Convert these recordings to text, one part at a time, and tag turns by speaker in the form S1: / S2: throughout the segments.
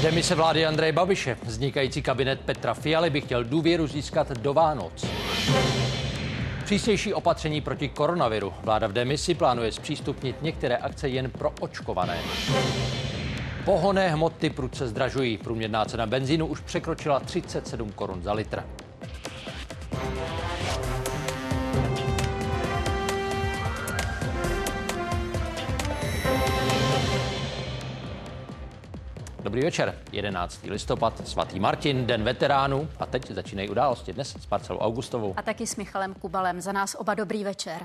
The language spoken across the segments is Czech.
S1: Demise vlády Andreje Babiše. Vznikající kabinet Petra Fialy by chtěl důvěru získat do Vánoc. Přísnější opatření proti koronaviru. Vláda v demisi plánuje zpřístupnit některé akce jen pro očkované. Pohonné hmoty prudce zdražují. Průměrná cena benzínu už překročila 37 korun za litr. Dobrý večer, 11. listopad, svatý Martin, den veteránů a teď začínají události. Dnes s Marcelou Augustovou.
S2: A taky s Michalem Kubalem. Za nás oba dobrý večer.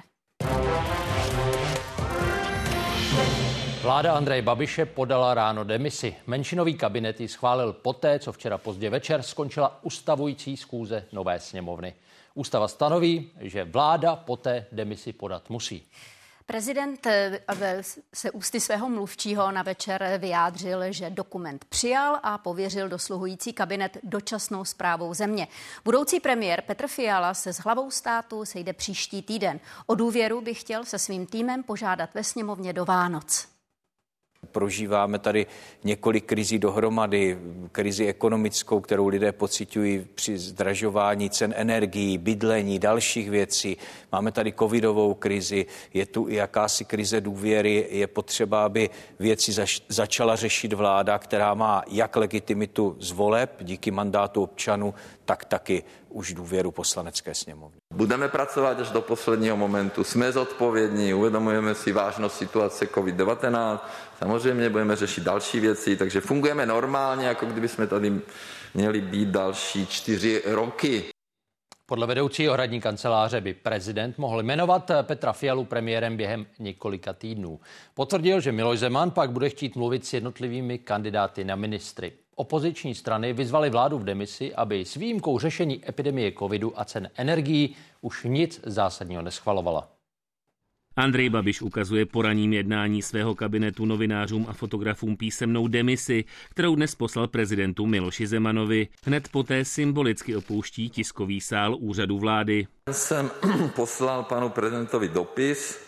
S1: Vláda Andreje Babiše podala ráno demisi. Menšinový kabinet ji schválil poté, co včera pozdě večer skončila ustavující schůze nové sněmovny. Ústava stanoví, že vláda poté demisi podat musí.
S2: Prezident se ústy svého mluvčího na večer vyjádřil, že dokument přijal a pověřil dosluhující kabinet dočasnou správou země. Budoucí premiér Petr Fiala se s hlavou státu sejde příští týden. O důvěru by chtěl se svým týmem požádat ve sněmovně do Vánoc.
S3: Prožíváme tady několik krizí dohromady, krizi ekonomickou, kterou lidé pociťují při zdražování cen energií, bydlení, dalších věcí. Máme tady covidovou krizi, je tu i jakási krize důvěry. Je potřeba, aby věci začala řešit vláda, která má jak legitimitu z voleb díky mandátu občanů, tak taky už důvěru Poslanecké sněmovny.
S4: Budeme pracovat až do posledního momentu. Jsme zodpovědní, uvědomujeme si vážnost situace COVID-19. Samozřejmě budeme řešit další věci, takže fungujeme normálně, jako kdyby jsme tady měli být další 4 roky.
S1: Podle vedoucího hradní kanceláře by prezident mohl jmenovat Petra Fialu premiérem během několika týdnů. Potvrdil, že Miloš Zeman pak bude chtít mluvit s jednotlivými kandidáty na ministry. Opoziční strany vyzvaly vládu v demisi, aby s výjimkou řešení epidemie covidu a cen energií už nic zásadního neschvalovala.
S5: Andrej Babiš ukazuje po ranním jednání svého kabinetu novinářům a fotografům písemnou demisi, kterou dnes poslal prezidentu Miloši Zemanovi. Hned poté symbolicky opouští tiskový sál úřadu vlády.
S4: Jsem poslal panu prezidentovi dopis,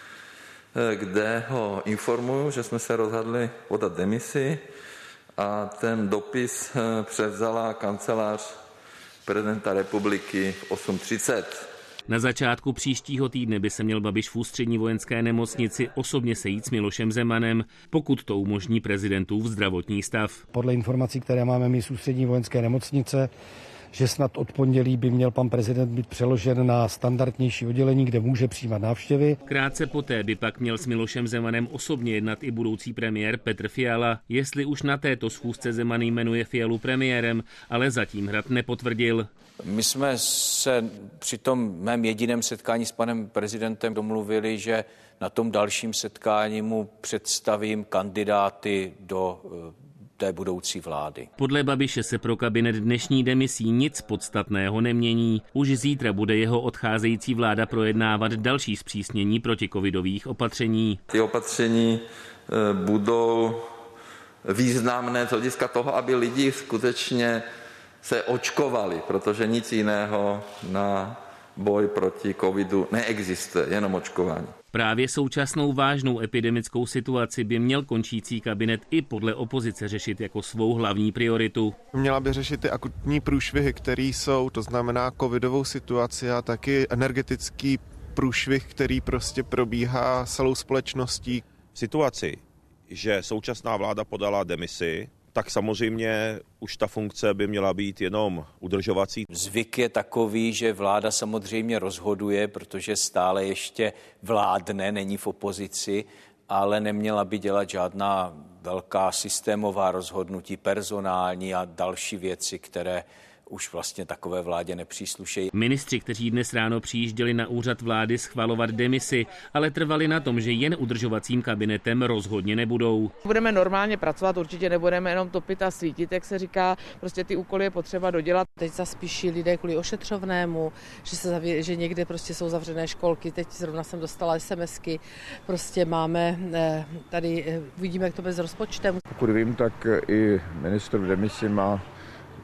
S4: kde ho informuju, že jsme se rozhodli podat demisi, a ten dopis převzala kancelář prezidenta republiky v 8:30.
S5: Na začátku příštího týdne by se měl Babiš v ústřední vojenské nemocnici osobně sejít s Milošem Zemanem, pokud to umožní prezidentův zdravotní stav.
S6: Podle informací, které máme my z ústřední vojenské nemocnice, že snad od pondělí by měl pan prezident být přeložen na standardnější oddělení, kde může přijímat návštěvy.
S5: Krátce poté by pak měl s Milošem Zemanem osobně jednat i budoucí premiér Petr Fiala, jestli už na této schůzce Zeman jmenuje Fialu premiérem, ale zatím Hrad nepotvrdil.
S3: My jsme se při tom mém jediném setkání s panem prezidentem domluvili, že na tom dalším setkání mu představím kandidáty do té budoucí vlády.
S5: Podle Babiše se pro kabinet dnešní demisí nic podstatného nemění. Už zítra bude jeho odcházející vláda projednávat další zpřísnění protikovidových opatření.
S4: Ty opatření budou významné z hlediska toho, aby lidi skutečně se očkovali, protože nic jiného na boj proti covidu neexistuje, jenom očkování.
S5: Právě současnou vážnou epidemickou situaci by měl končící kabinet i podle opozice řešit jako svou hlavní prioritu.
S7: Měla by řešit ty akutní průšvihy, které jsou, to znamená covidovou situaci a taky energetický průšvih, který prostě probíhá celou společností.
S8: V situaci, že současná vláda podala demisi, tak samozřejmě už ta funkce by měla být jenom udržovací.
S3: Zvyk je takový, že vláda samozřejmě rozhoduje, protože stále ještě vládne, není v opozici, ale neměla by dělat žádná velká systémová rozhodnutí, personální a další věci, které už vlastně takové vládě nepříslušejí.
S5: Ministři, kteří dnes ráno přijížděli na úřad vlády schvalovat demisi, ale trvali na tom, že jen udržovacím kabinetem rozhodně nebudou.
S9: Budeme normálně pracovat, určitě nebudeme jenom topit a svítit, jak se říká, prostě ty úkoly je potřeba dodělat. Teď zaspíší lidé kvůli ošetřovnému, že někde prostě jsou zavřené školky, teď zrovna jsem dostala SMSky, prostě máme tady, vidíme, jak to bude s rozpočtem.
S10: Pokud vím, tak i ministr v demisi má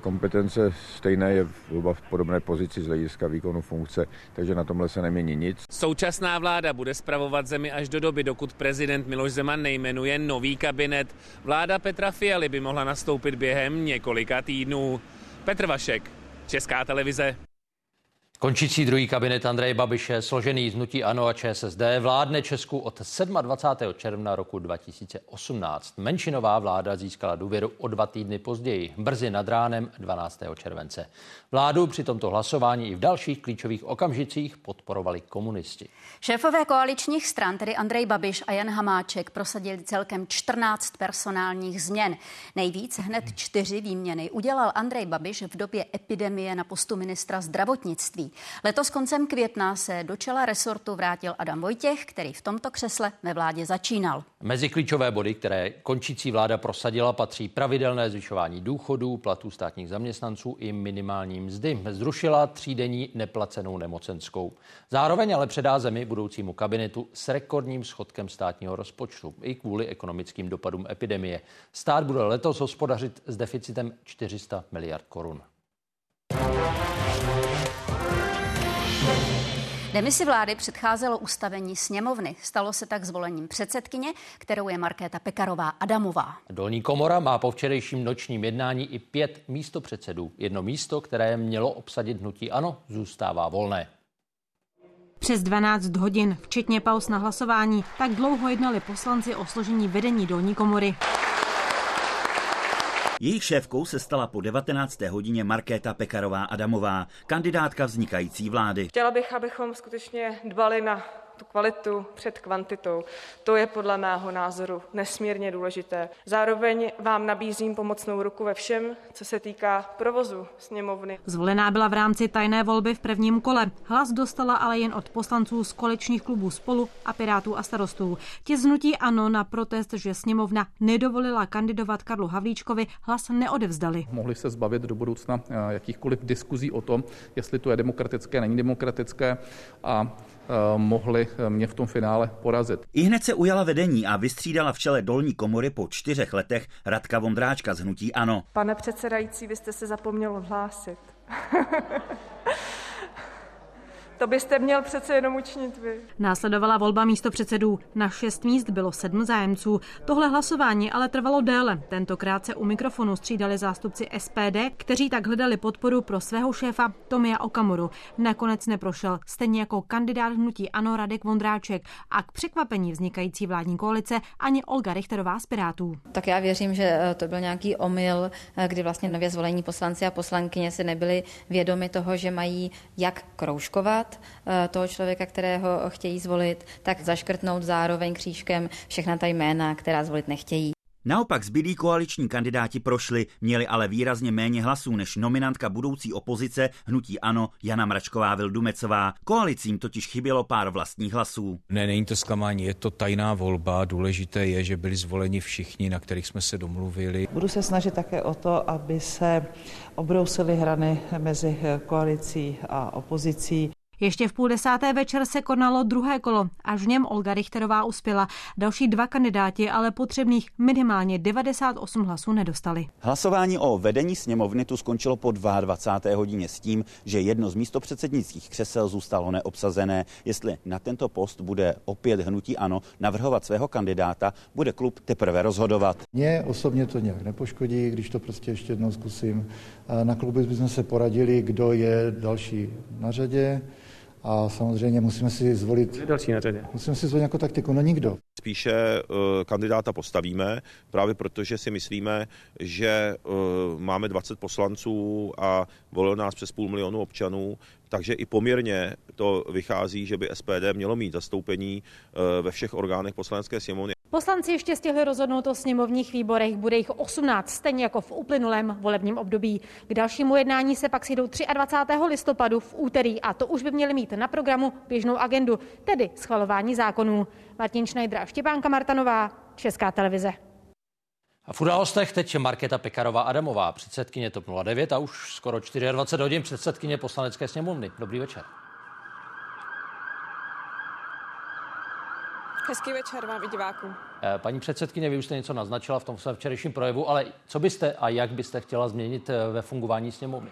S10: kompetence stejné, je v podobné pozici z hlediska výkonu funkce, takže na tomhle se nemění nic.
S5: Současná vláda bude spravovat zemi až do doby, dokud prezident Miloš Zeman nejmenuje nový kabinet. Vláda Petra Fialy by mohla nastoupit během několika týdnů. Petr Vašek, Česká televize.
S1: Končící druhý kabinet Andreje Babiše, složený z hnutí ANO a ČSSD, vládne Česku od 27. června roku 2018. Menšinová vláda získala důvěru o 2 týdny později, brzy nad ránem 12. července. Vládu při tomto hlasování i v dalších klíčových okamžicích podporovali komunisti.
S2: Šéfové koaličních stran, tedy Andrej Babiš a Jan Hamáček, prosadili celkem 14 personálních změn. Nejvíc, hned 4 výměny, udělal Andrej Babiš v době epidemie na postu ministra zdravotnictví. Letos koncem května se do čela resortu vrátil Adam Vojtěch, který v tomto křesle ve vládě začínal.
S1: Mezi klíčové body, které končící vláda prosadila, patří pravidelné zvyšování důchodů, platů státních zaměstnanců i minimální mzdy. Zrušila 3denní neplacenou nemocenskou. Zároveň ale předá zemi budoucímu kabinetu s rekordním schodkem státního rozpočtu i kvůli ekonomickým dopadům epidemie. Stát bude letos hospodařit s deficitem 400 miliard korun.
S2: Demisi vlády předcházelo ustavení sněmovny. Stalo se tak zvolením předsedkyně, kterou je Markéta Pekarová Adamová.
S1: Dolní komora má po včerejším nočním jednání i 5 místopředsedů. Jedno místo, které mělo obsadit hnutí ANO, zůstává volné.
S11: Přes 12 hodin, včetně pauz na hlasování, tak dlouho jednali poslanci o složení vedení dolní komory.
S12: Jejich šéfkou se stala po 19. hodině Markéta Pekarová Adamová, kandidátka vznikající vlády.
S13: Chtěla bych, abychom skutečně dbali na tu kvalitu před kvantitou. To je podle mého názoru nesmírně důležité. Zároveň vám nabízím pomocnou ruku ve všem, co se týká provozu sněmovny.
S11: Zvolená byla v rámci tajné volby v prvním kole. Hlas dostala ale jen od poslanců z koaličních klubů Spolu a Pirátů a Starostů. Ti z hnutí ANO na protest, že sněmovna nedovolila kandidovat Karlu Havlíčkovi, hlas neodevzdali.
S14: Mohli se zbavit do budoucna jakýchkoliv diskuzí o tom, jestli to je demokratické, není demokratické, a mohli mě v tom finále porazit.
S12: Ihned se ujala vedení a vystřídala v čele dolní komory po 4 letech Radka Vondráčka z hnutí ANO.
S13: Pane předsedající, vy jste se zapomněl odhlásit. To byste měl přece jenom učinit vy.
S11: Následovala volba místopředsedů. Na 6 míst bylo 7 zájemců. Tohle hlasování ale trvalo déle. Tentokrát se u mikrofonu střídali zástupci SPD, kteří tak hledali podporu pro svého šéfa Tomia Okamuru. Nakonec neprošel, stejně jako kandidát hnutí ANO Radek Vondráček a k překvapení vznikající vládní koalice ani Olga Richterová z Pirátů.
S15: Tak já věřím, že to byl nějaký omyl, kdy vlastně nově zvolení poslanci a poslankyně si nebyli vědomi toho, že mají jak kroužkovat toho člověka, kterého chtějí zvolit, tak zaškrtnout zároveň křížkem všechna ta jména, která zvolit nechtějí.
S12: Naopak zbylí koaliční kandidáti prošli, měli ale výrazně méně hlasů než nominantka budoucí opozice hnutí ANO Jana Mračková-Vildumecová. Koalicím totiž chybělo pár vlastních hlasů.
S3: Ne, není to zklamání, je to tajná volba. Důležité je, že byli zvoleni všichni, na kterých jsme se domluvili.
S16: Budu se snažit také o to, aby se obrousily hrany mezi koalicí a opozicí.
S11: Ještě v 9:30 večer se konalo druhé kolo a v něm Olga Richterová uspěla. Další 2 kandidáti ale potřebných minimálně 98 hlasů nedostali.
S12: Hlasování o vedení sněmovny tu skončilo po 22. hodině s tím, že jedno z místopředsednických křesel zůstalo neobsazené. Jestli na tento post bude opět hnutí ANO navrhovat svého kandidáta, bude klub teprve rozhodovat.
S17: Mně osobně to nějak nepoškodí, když to prostě ještě jednou zkusím. Na klubu bychom se poradili, kdo je další na řadě. A samozřejmě musíme si zvolit jako taktiku, no nikdo.
S8: Spíše kandidáta postavíme, právě protože si myslíme, že máme 20 poslanců a volilo nás přes 500 000 občanů, takže i poměrně to vychází, že by SPD mělo mít zastoupení ve všech orgánech poslanecké sněmovny.
S11: Poslanci ještě stihli rozhodnout o sněmovních výborech, bude jich 18, stejně jako v uplynulém volebním období. K dalšímu jednání se pak sejdou 23. listopadu v úterý a to už by měli mít na programu běžnou agendu, tedy schvalování zákonů. Martin Schneider a Štěpánka Martanová, Česká televize.
S1: A v událostech teď Markéta Pekarová Adamová, předsedkyně TOP 09 a už skoro 24 hodin předsedkyně Poslanecké sněmovny. Dobrý večer.
S13: Hezký večer vám i divákům.
S1: Paní předsedkyně, vy už jste něco naznačila v tom svém včerejším projevu, ale co byste a jak byste chtěla změnit ve fungování sněmovny?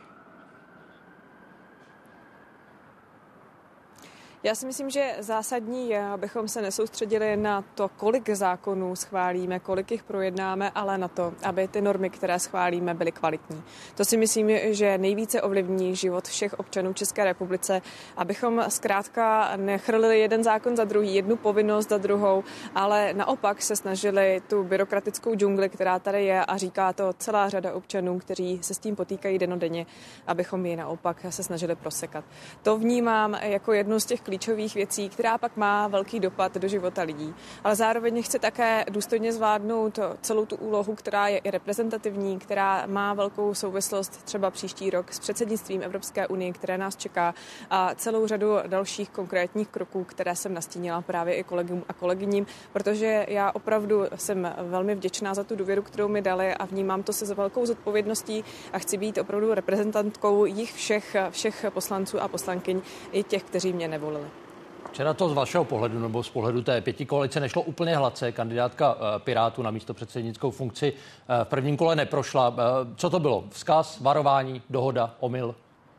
S13: Já si myslím, že zásadní je, abychom se nesoustředili na to, kolik zákonů schválíme, kolik jich projednáme, ale na to, aby ty normy, které schválíme, byly kvalitní. To si myslím, že nejvíce ovlivní život všech občanů České republice, abychom zkrátka nechrlili jeden zákon za druhý, jednu povinnost za druhou, ale naopak se snažili tu byrokratickou džungli, která tady je a říká to celá řada občanů, kteří se s tím potýkají dennodenně, abychom ji naopak se snažili prosekat. To vnímám jako jednu z těch klíčových věcí, která pak má velký dopad do života lidí. Ale zároveň chce také důstojně zvládnout celou tu úlohu, která je i reprezentativní, která má velkou souvislost třeba příští rok s předsednictvím Evropské unie, které nás čeká, a celou řadu dalších konkrétních kroků, které jsem nastínila právě i kolegům a kolegyním, protože já opravdu jsem velmi vděčná za tu důvěru, kterou mi dali, a vnímám to se s velkou zodpovědností a chci být opravdu reprezentantkou jich všech poslanců a poslankyň, i těch, kteří mě nevolili.
S1: Včera to z vašeho pohledu nebo z pohledu té pětikoalice nešlo úplně hladce. Kandidátka Pirátů na místopředsednickou funkci v prvním kole neprošla. Co to bylo? Vzkaz, varování, dohoda, omyl?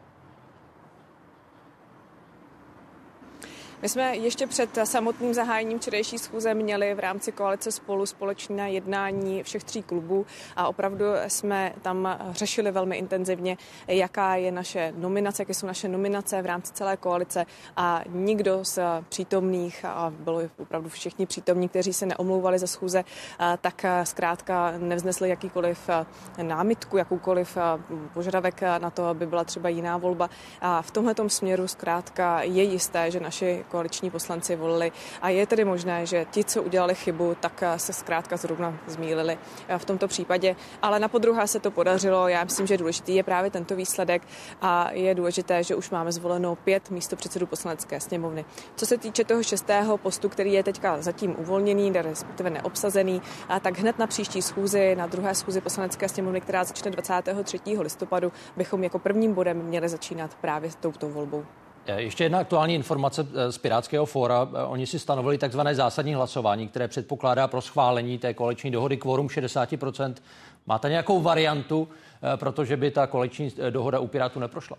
S13: My jsme ještě před samotným zahájením včerejší schůze měli v rámci koalice Spolu společné jednání všech tří klubů a opravdu jsme tam řešili velmi intenzivně, jaká je naše nominace, jaké jsou naše nominace v rámci celé koalice, a nikdo z přítomných, a bylo opravdu všichni přítomní, kteří se neomlouvali za schůze, tak zkrátka nevznesli jakýkoliv námitku, jakoukoliv požadavek na to, aby byla třeba jiná volba. A v tomhletom směru zkrátka je jisté, že naši koaliční poslanci volili, a je tedy možné, že ti, co udělali chybu, tak se zkrátka zrovna zmýlili v tomto případě. Ale na podruhé se to podařilo. Já myslím, že důležitý je právě tento výsledek a je důležité, že už máme zvoleno 5 místopředsedů Poslanecké sněmovny. Co se týče toho 6. postu, který je teďka zatím uvolněný, respektive neobsazený, tak hned na příští schůzi, na druhé schůzi Poslanecké sněmovny, která začne 23. listopadu, bychom jako prvním bodem měli začínat právě touto volbou.
S1: Ještě jedna aktuální informace z Pirátského fóra. Oni si stanovili takzvané zásadní hlasování, které předpokládá pro schválení té koaliční dohody kvorum 60%. Máte nějakou variantu, protože by ta koaliční dohoda u Pirátů neprošla?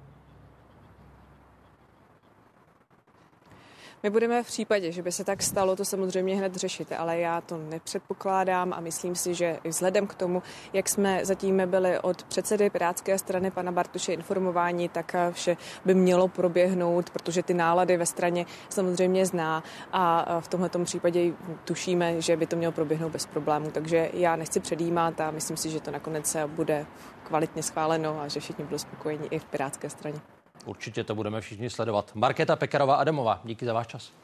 S13: My budeme v případě, že by se tak stalo, to samozřejmě hned řešit, ale já to nepředpokládám a myslím si, že i vzhledem k tomu, jak jsme zatím byli od předsedy Pirátské strany pana Bartoše informováni, tak vše by mělo proběhnout, protože ty nálady ve straně samozřejmě zná a v tomhletom případě tušíme, že by to mělo proběhnout bez problémů. Takže já nechci předjímat a myslím si, že to nakonec bude kvalitně schváleno a že všichni budou spokojeni i v Pirátské straně.
S1: Určitě to budeme všichni sledovat. Markéta Pekarová-Adamová, díky za váš čas.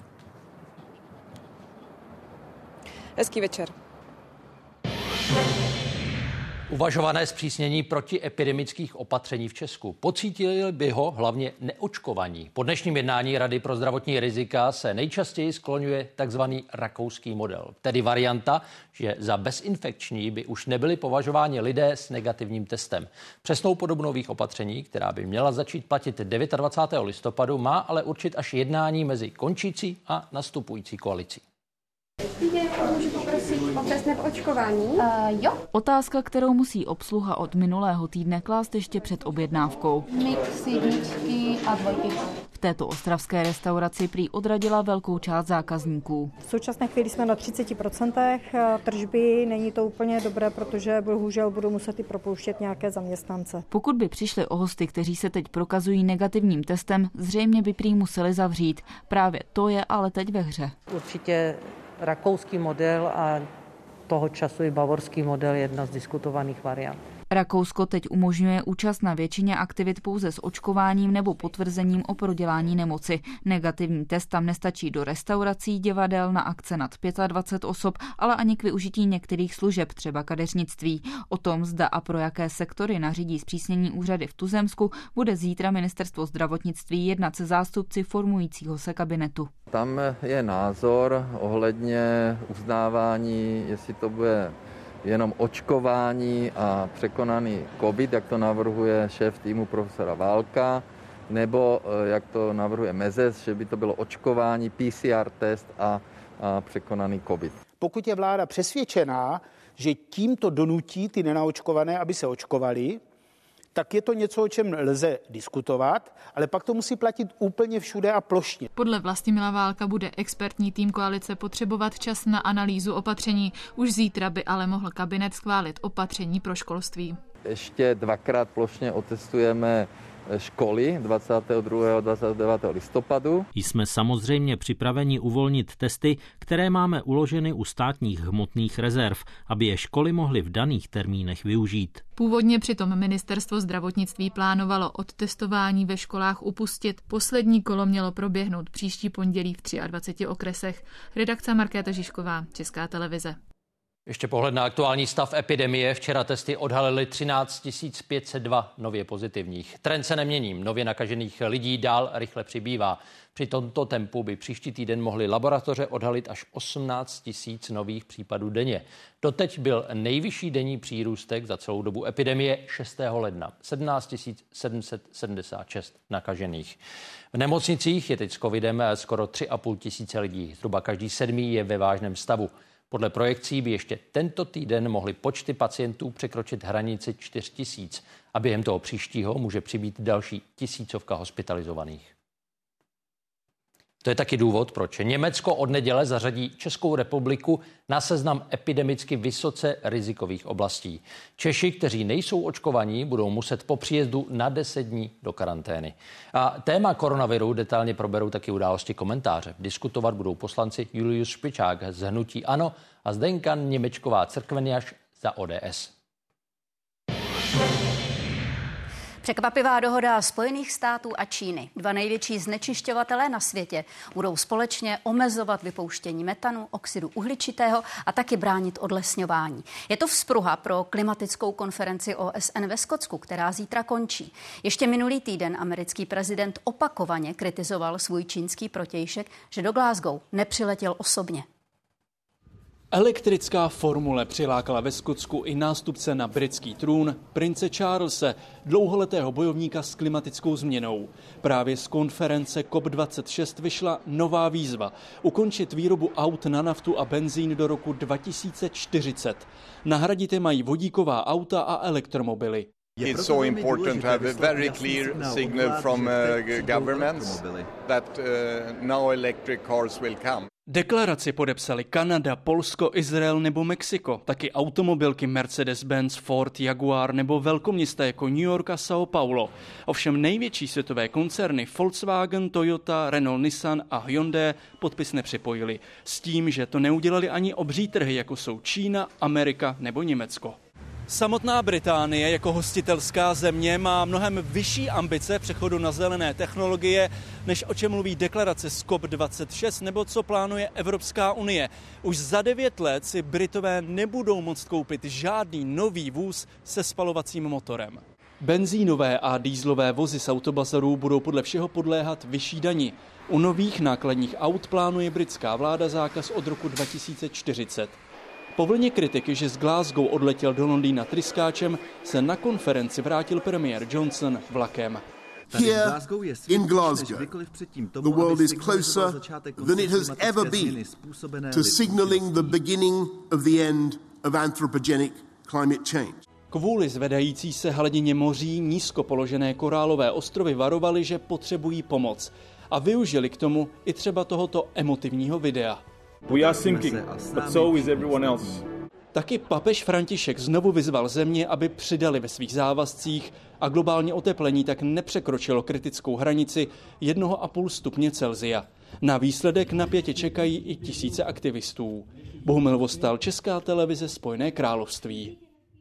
S13: Hezký večer.
S1: Uvažované zpřísnění protiepidemických opatření v Česku. Pocítili by ho hlavně neočkovaní. Po dnešním jednání Rady pro zdravotní rizika se nejčastěji skloňuje takzvaný rakouský model. Tedy varianta, že za bezinfekční by už nebyli považováni lidé s negativním testem. Přesnou podobu nových opatření, která by měla začít platit 29. listopadu, má ale určit až jednání mezi končící a nastupující koalicí.
S18: Můžu poprosit o test nebo očkování?
S19: Jo. Otázka, kterou musí obsluha od minulého týdne klást ještě před objednávkou.
S18: Mix, jedničky a dvojky.
S19: V této ostravské restauraci prý odradila velkou část zákazníků.
S20: V současné chvíli jsme na 30% tržby, není to úplně dobré, protože bohužel budou muset i propouštět nějaké zaměstnance.
S19: Pokud by přišli o hosty, kteří se teď prokazují negativním testem, zřejmě by prý museli zavřít. Právě to je ale teď ve hře.
S21: Určitě rakouský model a toho času i bavorský model je jedna z diskutovaných variant.
S19: Rakousko teď umožňuje účast na většině aktivit pouze s očkováním nebo potvrzením o prodělání nemoci. Negativní test tam nestačí do restaurací, divadel, na akce nad 25 osob, ale ani k využití některých služeb, třeba kadeřnictví. O tom, zda a pro jaké sektory nařídí zpřísnění úřady v tuzemsku, bude zítra ministerstvo zdravotnictví jednat se zástupci formujícího se kabinetu.
S22: Tam je názor ohledně uznávání, jestli to bude jenom očkování a překonaný covid, jak to navrhuje šéf týmu profesora Válka, nebo, jak to navrhuje Mezes, že by to bylo očkování, PCR test a překonaný COVID.
S4: Pokud je vláda přesvědčená, že tímto donutí ty nenaočkované, aby se očkovali, tak je to něco, o čem lze diskutovat, ale pak to musí platit úplně všude a plošně.
S6: Podle Vlastimila Válka bude expertní tým koalice potřebovat čas na analýzu opatření. Už zítra by ale mohl kabinet schválit opatření pro školství.
S22: Ještě 2krát plošně otestujeme školy 22. a 29. listopadu.
S23: Jsme samozřejmě připraveni uvolnit testy, které máme uloženy u státních hmotných rezerv, aby je školy mohly v daných termínech využít.
S6: Původně přitom ministerstvo zdravotnictví plánovalo od testování ve školách upustit. Poslední kolo mělo proběhnout příští pondělí v 23 okresech. Redakce Markéta Žižková, Česká televize.
S1: Ještě pohled na aktuální stav epidemie. Včera testy odhalily 13 502 nově pozitivních. Trend se nemění. Nově nakažených lidí dál rychle přibývá. Při tomto tempu by příští týden mohly laboratoře odhalit až 18 000 nových případů denně. Doteď byl nejvyšší denní přírůstek za celou dobu epidemie 6. ledna. 17 776 nakažených. V nemocnicích je teď s covidem skoro 3,5 tisíce lidí. Zhruba každý 7. je ve vážném stavu. Podle projekcí by ještě tento týden mohly počty pacientů překročit hranici 4 000 a během toho příštího může přibýt další 1000 hospitalizovaných. To je taky důvod, proč Německo od neděle zařadí Českou republiku na seznam epidemicky vysoce rizikových oblastí. Češi, kteří nejsou očkovaní, budou muset po příjezdu na 10 dní do karantény. A téma koronaviru detailně proberou taky Události komentáře. Diskutovat budou poslanci Julius Špičák z hnutí ANO a Zdenka Němečková-Crkvenjaš za ODS.
S2: Překvapivá dohoda Spojených států a Číny. Dva největší znečišťovatelé na světě budou společně omezovat vypouštění metanu, oxidu uhličitého a taky bránit odlesňování. Je to vzpruha pro klimatickou konferenci OSN ve Skotsku, která zítra končí. Ještě minulý týden americký prezident opakovaně kritizoval svůj čínský protějšek, že do Glasgow nepřiletěl osobně.
S24: Elektrická formule přilákala ve Skotsku i nástupce na britský trůn, prince Charlese, dlouholetého bojovníka s klimatickou změnou. Právě z konference COP26 vyšla nová výzva – ukončit výrobu aut na naftu a benzín do roku 2040. Nahradit je mají vodíková auta a elektromobily.
S25: It's so important to have a very clear signal from governments that now electric cars will come.
S24: Deklaraci podepsali Kanada, Polsko, Izrael nebo Mexiko, taky automobilky Mercedes-Benz, Ford, Jaguar nebo velkoměsta jako New York a São Paulo. Ovšem největší světové koncerny Volkswagen, Toyota, Renault, Nissan a Hyundai podpis nepřipojili. S tím, že to neudělali ani obří trhy, jako jsou Čína, Amerika nebo Německo. Samotná Británie jako hostitelská země má mnohem vyšší ambice přechodu na zelené technologie, než o čem mluví deklarace z COP26 nebo co plánuje Evropská unie. Už za 9 let si Britové nebudou moct koupit žádný nový vůz se spalovacím motorem. Benzínové a dýzlové vozy z autobazarů budou podle všeho podléhat vyšší dani. U nových nákladních aut plánuje britská vláda zákaz od roku 2040. Po vlně kritiky, že z Glasgow odletěl do Londýna tryskáčem, se na konferenci vrátil premiér Johnson vlakem.
S26: Here in Glasgow, the world is closer than it has ever been to signaling the beginning of the end of anthropogenic climate change.
S24: Kvůli zvedající se hladině moří nízko položené korálové ostrovy varovaly, že potřebují pomoc. A využili k tomu i třeba tohoto emotivního videa.
S27: We are sinking, but so is everyone else.
S24: Taky papež František znovu vyzval země, aby přidali ve svých závazcích a globální oteplení tak nepřekročilo kritickou hranici 1,5 stupně Celsia. Na výsledek napětě čekají i tisíce aktivistů. Bohumil Vostal, Česká televize, Spojené království.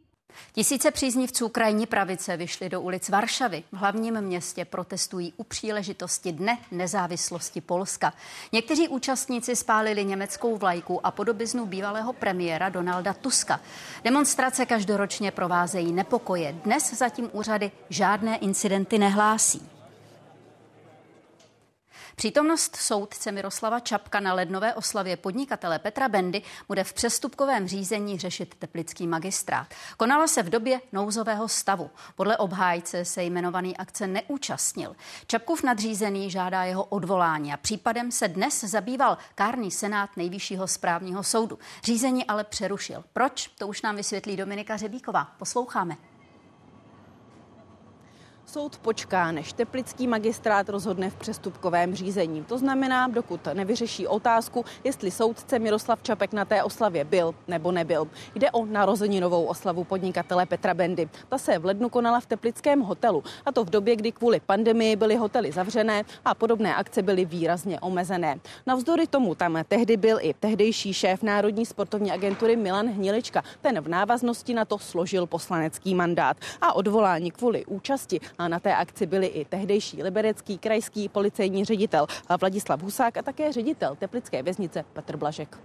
S2: Tisíce příznivců krajní pravice vyšli do ulic Varšavy. V hlavním městě protestují u příležitosti Dne nezávislosti Polska. Někteří účastníci spálili německou vlajku a podobiznu bývalého premiéra Donalda Tuska. Demonstrace každoročně provázejí nepokoje. Dnes zatím úřady žádné incidenty nehlásí. Přítomnost soudce Miroslava Čapka na lednové oslavě podnikatele Petra Bendy bude v přestupkovém řízení řešit teplický magistrát. Konala se v době nouzového stavu. Podle obhájce se jmenovaný akce neúčastnil. Čapkův nadřízený žádá jeho odvolání a případem se dnes zabýval kárný senát Nejvyššího správního soudu. Řízení ale přerušil. Proč? To už nám vysvětlí Dominika Řebíková. Posloucháme.
S3: Soud počká, než teplický magistrát rozhodne v přestupkovém řízení. To znamená, dokud nevyřeší otázku, jestli soudce Miroslav Čapek na té oslavě byl nebo nebyl. Jde o narozeninovou oslavu podnikatele Petra Bendy. Ta se v lednu konala v teplickém hotelu, a to v době, kdy kvůli pandemii byly hotely zavřené a podobné akce byly výrazně omezené. Navzdory tomu tam tehdy byl i tehdejší šéf Národní sportovní agentury Milan Hnilička. Ten v návaznosti na to složil poslanecký mandát a odvolání kvůli účasti a na té akci byli i tehdejší liberecký krajský policejní ředitel Vladislav Husák a také ředitel teplické věznice Petr Blažek.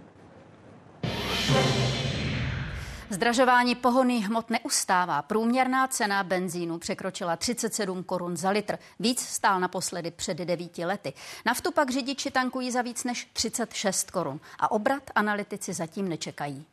S2: Zdražování pohonných hmot neustává. Průměrná cena benzínu překročila 37 korun za litr. Víc stál naposledy před 9 lety. Naftu pak řidiči tankují za víc než 36 korun. A obrat analytici zatím nečekají.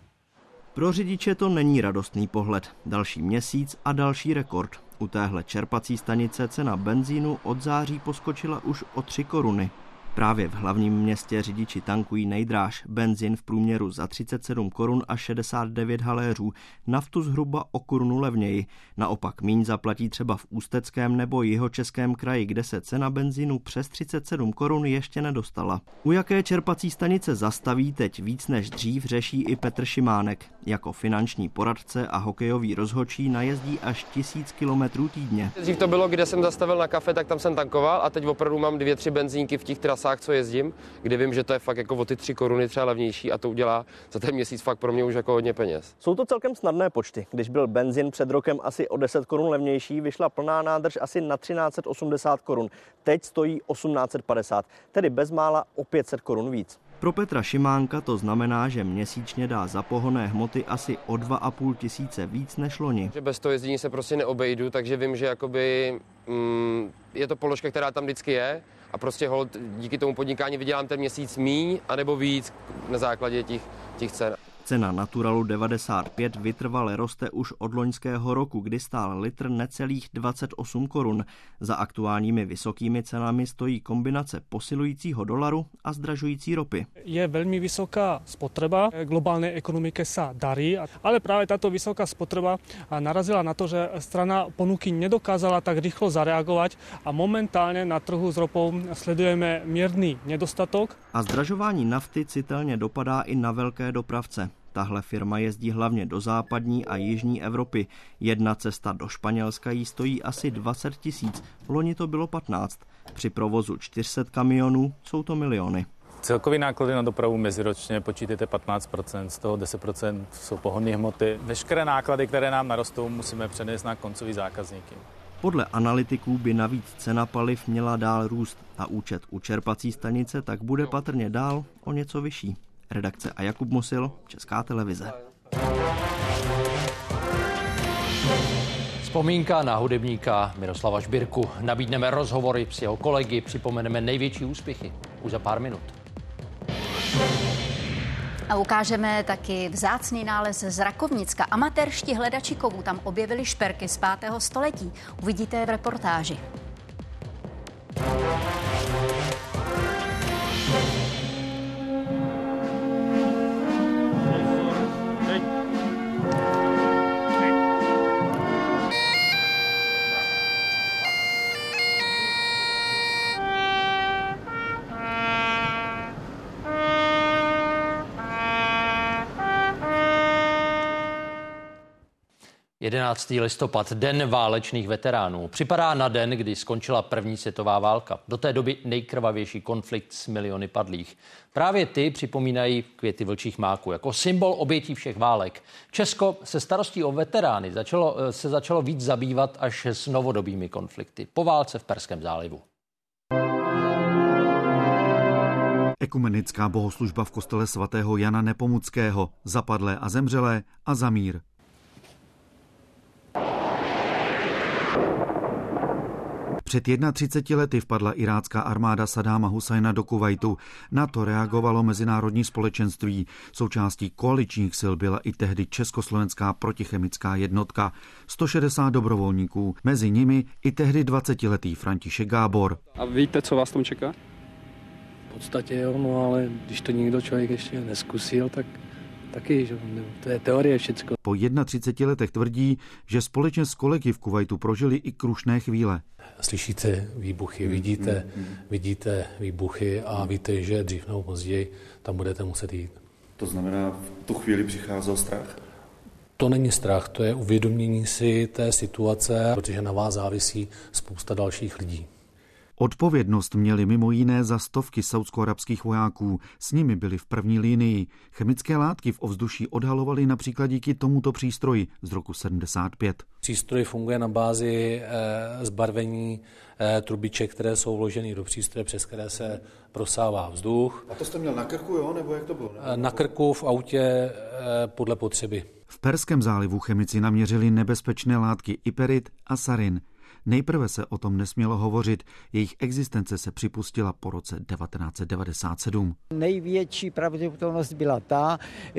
S5: Pro řidiče to není radostný pohled. Další měsíc a další rekord. U téhle čerpací stanice cena benzínu od září poskočila už o 3 koruny. Právě v hlavním městě řidiči tankují nejdráž. Benzin v průměru za 37 korun a 69 haléřů, naftu zhruba o korunu levněji. Naopak míň zaplatí třeba v Ústeckém nebo Jihočeském kraji, kde se cena benzínu přes 37 korun ještě nedostala. U jaké čerpací stanice zastaví, teď víc než dřív řeší i Petr Šimánek. Jako finanční poradce a hokejový rozhodčí najezdí až 1000 kilometrů týdně.
S7: Dřív to bylo, kde jsem zastavil na kafe, tak tam jsem tankoval a teď opravdu mám 2-3 benzínky v těch trasách, co jezdím, kde vím, že to je fakt jako o ty 3 koruny třeba levnější a to udělá za ten měsíc fakt pro mě už jako hodně peněz.
S9: Jsou to celkem snadné počty. Když byl benzin před rokem asi o 10 korun levnější, vyšla plná nádrž asi na 1380 korun. Teď stojí 1850, tedy bezmála o 500 korun víc.
S5: Pro Petra Šimánka to znamená, že měsíčně dá za pohonné hmoty asi o 2,5 tisíce víc než loni.
S7: Bez toho jezdění se prostě neobejdu, takže vím, že jakoby, je to položka, která tam vždycky je a prostě holt díky tomu podnikání vydělám ten měsíc míň anebo víc na základě těch cen.
S5: Cena Naturalu 95 vytrvale roste už od loňského roku, kdy stál litr necelých 28 korun. Za aktuálními vysokými cenami stojí kombinace posilujícího dolaru a zdražující ropy.
S10: Je velmi vysoká spotreba, globálnej ekonomike sa darí, ale práve táto vysoká spotreba narazila na to, že strana ponuky nedokázala tak rýchlo zareagovať a momentálne na trhu s ropou sledujeme mierny nedostatok.
S5: A zdražování nafty citelně dopadá i na velké dopravce. Tahle firma jezdí hlavně do západní a jižní Evropy. Jedna cesta do Španělska jí stojí asi 20 000, loni to bylo 15. Při provozu 400 kamionů jsou to miliony.
S14: Celkový náklady na dopravu meziročně počítejte 15%, z toho 10% jsou pohonné hmoty. Veškeré náklady, které nám narostou, musíme přenést na koncový zákazníky.
S5: Podle analytiků by navíc cena paliv měla dál růst a účet u čerpací stanice tak bude patrně dál o něco vyšší. Redakce a Jakub Musil, Česká televize.
S1: Vzpomínka na hudebníka Miroslava Žbírku. Nabídneme rozhovory s jeho kolegy, připomeneme největší úspěchy. Už za pár minut.
S2: A ukážeme taky vzácný nález z Rakovnicka. Amatérští hledači kovů tam objevili šperky z 5. století. Uvidíte je v reportáži.
S1: Jedenáctý listopad, Den válečných veteránů. Připadá na den, kdy skončila první světová válka. Do té doby nejkrvavější konflikt s miliony padlých. Právě ty připomínají květy vlčích máků jako symbol obětí všech válek. Česko se starostí o veterány začalo víc zabývat až s novodobými konflikty. Po válce v Perském zálivu.
S15: Ekumenická bohoslužba v kostele svatého Jana Nepomuckého. Zapadlé a zemřelé a za mír. Před 31 lety vpadla irácká armáda Saddáma Husajna do Kuvajtu. Na to reagovalo mezinárodní společenství. Součástí koaličních sil byla i tehdy československá protichemická jednotka. 160 dobrovolníků, mezi nimi i tehdy 20letý František Gábor.
S8: A víte, co vás tam čeká?
S11: V podstatě jo, no ale když to nikdo člověk ještě neskusil, tak taky, že to je teorie všecko.
S15: Po 31 letech tvrdí, že společně s kolegy v Kuvajtu prožili i krušné chvíle.
S11: Slyšíte výbuchy, vidíte výbuchy a víte, že dřív nebo později tam budete muset jít.
S12: To znamená, v tu chvíli přicházel strach?
S11: To není strach, to je uvědomění si té situace, protože na vás závisí spousta dalších lidí.
S15: Odpovědnost měli mimo jiné za stovky saúdsko-arabských vojáků. S nimi byli v první linii. Chemické látky v ovzduší odhalovali například díky tomuto přístroji z roku 75.
S11: Přístroj funguje na bázi zbarvení trubiček, které jsou vloženy do přístroje, přes které se prosává vzduch.
S12: A to jste měl na krku, jo? Nebo jak to bylo?
S11: Na krku, v autě, podle potřeby.
S15: V Perském zálivu chemici naměřili nebezpečné látky iperit a sarin. Nejprve se o tom nesmělo hovořit, jejich existence se připustila po roce 1997.
S13: Největší pravděpodobnost byla ta,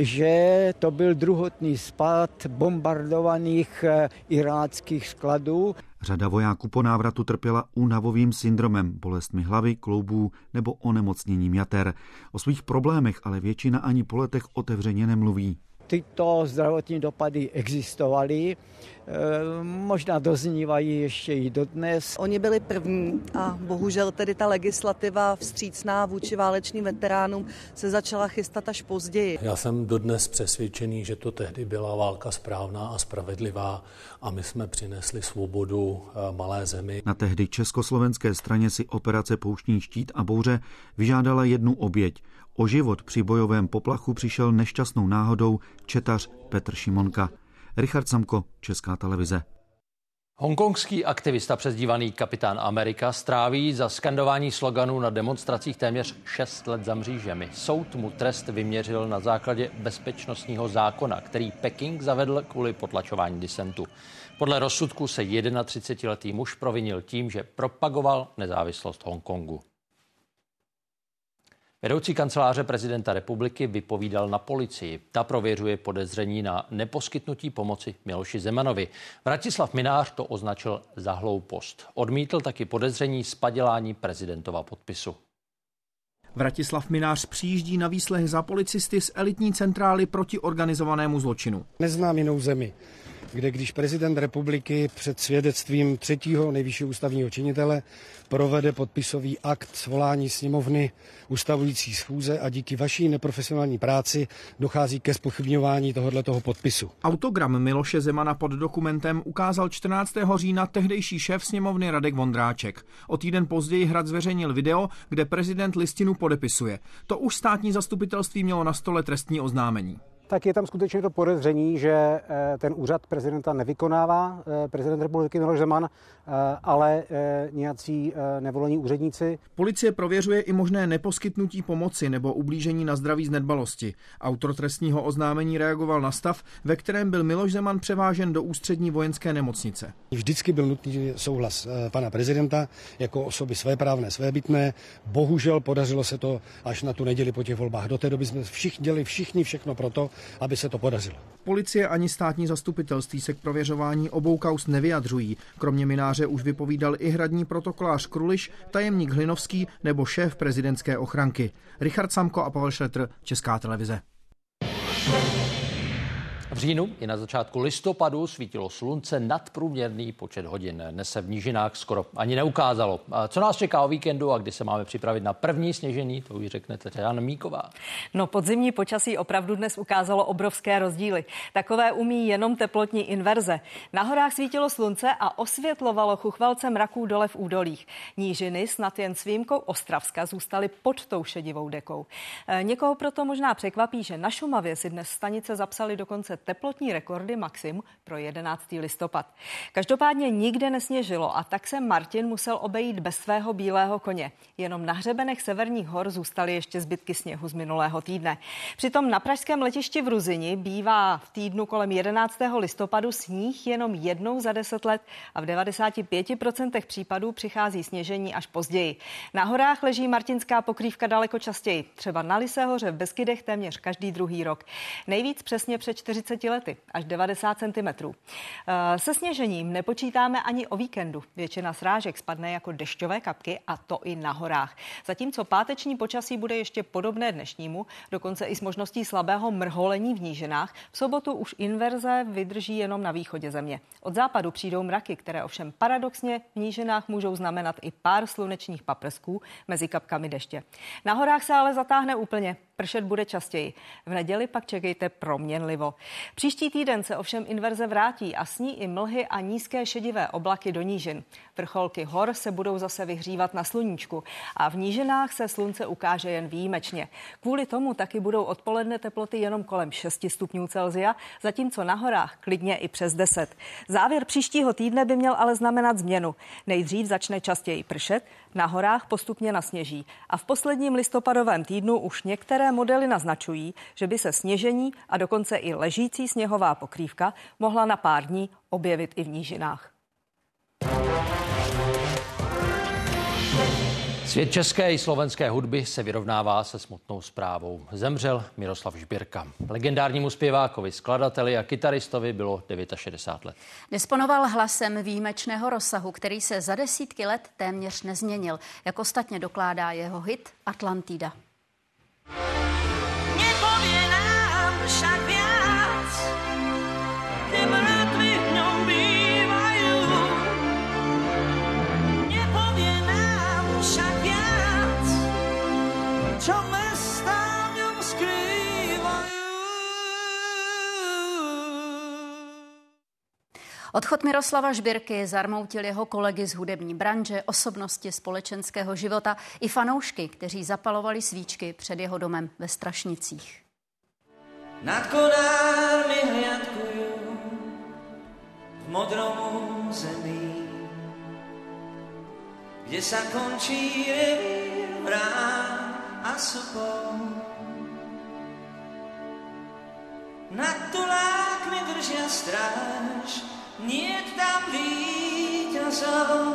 S13: že to byl druhotný spad bombardovaných iráckých skladů.
S15: Řada vojáků po návratu trpěla únavovým syndromem, bolestmi hlavy, kloubů nebo onemocněním jater. O svých problémech ale většina ani po letech otevřeně nemluví.
S13: Tyto zdravotní dopady existovaly, možná doznívají ještě i dodnes.
S16: Oni byli první a bohužel tedy ta legislativa vstřícná vůči válečným veteránům se začala chystat až později.
S11: Já jsem dodnes přesvědčený, že to tehdy byla válka správná a spravedlivá a my jsme přinesli svobodu malé zemi.
S15: Na tehdy československé straně si operace Pouštní štít a bouře vyžádala jednu oběť. O život při bojovém poplachu přišel nešťastnou náhodou četař Petr Šimonka. Richard Samko, Česká televize.
S1: Hongkongský aktivista přezdívaný Kapitán Amerika stráví za skandování sloganů na demonstracích téměř 6 let za mřížemi. Soud mu trest vyměřil na základě bezpečnostního zákona, který Peking zavedl kvůli potlačování disentu. Podle rozsudku se 31letý muž provinil tím, že propagoval nezávislost Hongkongu. Vedoucí kanceláře prezidenta republiky vypovídal na policii. Ta prověřuje podezření na neposkytnutí pomoci Miloši Zemanovi. Vratislav Mynář to označil za hloupost. Odmítl taky podezření z padělání prezidentova podpisu.
S17: Vratislav Mynář přijíždí na výslech za policisty z elitní centrály proti organizovanému zločinu.
S18: Neznám jinou zemi, kde když prezident republiky před svědectvím třetího nejvyššího ústavního činitele provede podpisový akt svolání sněmovny ustavující schůze a díky vaší neprofesionální práci dochází ke zpochybňování tohoto podpisu.
S17: Autogram Miloše Zemana pod dokumentem ukázal 14. října tehdejší šéf sněmovny Radek Vondráček. O týden později Hrad zveřejnil video, kde prezident listinu podepisuje. To už státní zastupitelství mělo na stole trestní oznámení.
S28: Tak je tam skutečně to podezření, že ten úřad prezidenta nevykonává prezident republiky Miloš Zeman, ale nějací nevolení úředníci.
S17: Policie prověřuje i možné neposkytnutí pomoci nebo ublížení na zdraví z nedbalosti. Autor trestního oznámení reagoval na stav, ve kterém byl Miloš Zeman převážen do ústřední vojenské nemocnice.
S18: Vždycky byl nutný souhlas pana prezidenta jako osoby svéprávné, svébytné. Bohužel podařilo se to až na tu neděli po těch volbách. Do té doby jsme dělali všichni všechno proto, aby se to podařilo.
S17: Policie ani státní zastupitelství se k prověřování obou kauz nevyjadřují. Kromě Mynáře už vypovídal i hradní protokolář Kruliš, tajemník Hlinovský nebo šéf prezidentské ochranky. Richard Samko a Pavel Šletr, Česká televize.
S1: V říjnu i na začátku listopadu svítilo slunce nadprůměrný počet hodin. Dnes se v nížinách skoro ani neukázalo. Co nás čeká o víkendu a kdy se máme připravit na první sněžení, to už řeknete Jana Míková.
S29: No, podzimní počasí opravdu dnes ukázalo obrovské rozdíly. Takové umí jenom teplotní inverze. Na horách svítilo slunce a osvětlovalo chuchvalce mraků dole v údolích. Nížiny snad jen s výjimkou Ostravska zůstaly pod tou šedivou dekou. Někoho proto možná překvapí, že na Šumavě si dnes stanice zapsaly dokonce teplotní rekordy maxim pro 11. listopad. Každopádně nikde nesněžilo a tak se Martin musel obejít bez svého bílého koně. Jenom na hřebenech severních hor zůstaly ještě zbytky sněhu z minulého týdne. Přitom na pražském letišti v Ruzini bývá v týdnu kolem 11. listopadu sníh jenom jednou za 10 let a v 95% případů přichází sněžení až později. Na horách leží martinská pokrývka daleko častěji, třeba na Lysé hoře v Beskydech téměř každý druhý rok. Nejvíc přesně před 40 lety, až 90 cm. Se sněžením nepočítáme ani o víkendu. Většina srážek spadne jako dešťové kapky a to i na horách. Zatímco páteční počasí bude ještě podobné dnešnímu, dokonce i s možností slabého mrholení v nížinách, v sobotu už inverze vydrží jenom na východě země. Od západu přijdou mraky, které ovšem paradoxně v nížinách můžou znamenat i pár slunečních paprsků mezi kapkami deště. Na horách se ale zatáhne úplně. Pršet bude častěji. V neděli pak čekejte proměnlivo. Příští týden se ovšem inverze vrátí a s ní i mlhy a nízké šedivé oblaky do nížin. Vrcholky hor se budou zase vyhřívat na sluníčku a v nížinách se slunce ukáže jen výjimečně. Kvůli tomu taky budou odpoledne teploty jenom kolem 6 stupňů Celsia, zatímco na horách klidně i přes 10. Závěr příštího týdne by měl ale znamenat změnu. Nejdřív začne častěji pršet, na horách postupně nasněží a v posledním listopadovém týdnu už některé modely naznačují, že by se sněžení a dokonce i ležící sněhová pokrývka mohla na pár dní objevit i v nížinách.
S1: Svět české i slovenské hudby se vyrovnává se smutnou zprávou. Zemřel Miroslav Žbírka. Legendárnímu zpěvákovi, skladateli a kytaristovi bylo 69 let.
S2: Disponoval hlasem výjimečného rozsahu, který se za desítky let téměř nezměnil, jak ostatně dokládá jeho hit Atlantida.
S4: Nepovie nám však viac, tie mŕtvi v ňom bývajú. Nepovie nám však viac, čo mestá v ňom skrývajú.
S2: Odchod Miroslava Žbírky zarmoutil jeho kolegy z hudební branže, osobnosti společenského života i fanoušky, kteří zapalovali svíčky před jeho domem ve Strašnicích.
S4: Nad konármi hliadkujú v modrom zemi, kde sa končí revír vrán a sopov. Nad tulákmi držia stráž, niet tam víťazov.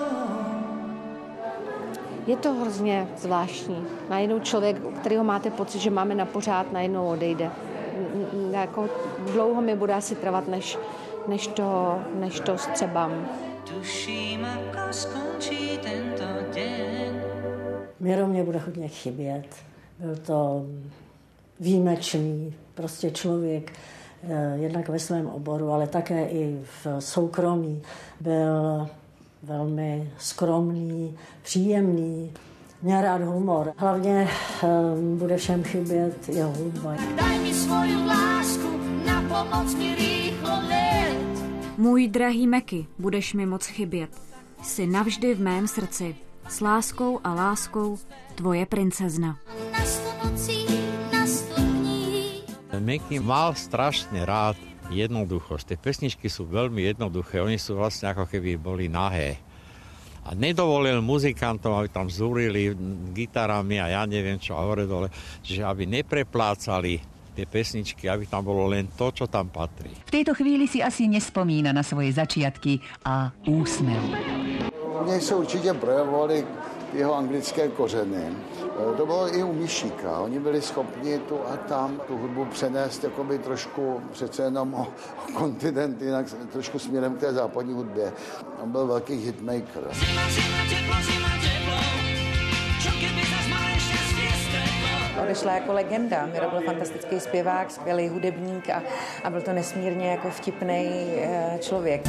S6: Je to hrozně zvláštní. Najednou člověk, kterého máte pocit, že máme na pořád, najednou odejde. Jako dlouho mi bude asi trvat, než to střebám.
S4: Tuším, ako skončí tento den.
S8: Miro mě bude hodně chybět. Byl to výjimečný prostě člověk, jednak ve svém oboru, ale také i v soukromí. Byl velmi skromný, příjemný, měl rád humor. Hlavně bude všem chybět jeho hudba.
S4: Daj mi svoju lásku, na pomoc mi rýchlo let.
S19: Můj drahý Meky, budeš mi moc chybět. Jsi navždy v mém srdci. S láskou a láskou, tvoje princezna.
S4: Na 100 nocí, na 100 dní.
S20: Meky mal strašne rád jednoduchosť. Tie pesničky sú veľmi jednoduché, oni sú vlastne ako keby boli nahé. A nedovolil muzikantom, aby tam zúrili gitarami a ja neviem čo, a hore dole, že aby nepreplácali tie pesničky, aby tam bolo len to, čo tam patrí.
S21: V tejto chvíli si asi nespomína na svoje začiatky a úsmev.
S22: Mně se určitě projevovaly jeho anglické kořeny. To bylo i u Mišíka. Oni byli schopni tu a tam tu hudbu přenést jakoby trošku přece jenom o kontinent, jinak trošku směrem k té západní hudbě. On byl velký hitmaker.
S23: Odešla jako legenda. Miro byl fantastický zpěvák, skvělý hudebník a byl to nesmírně jako vtipný člověk.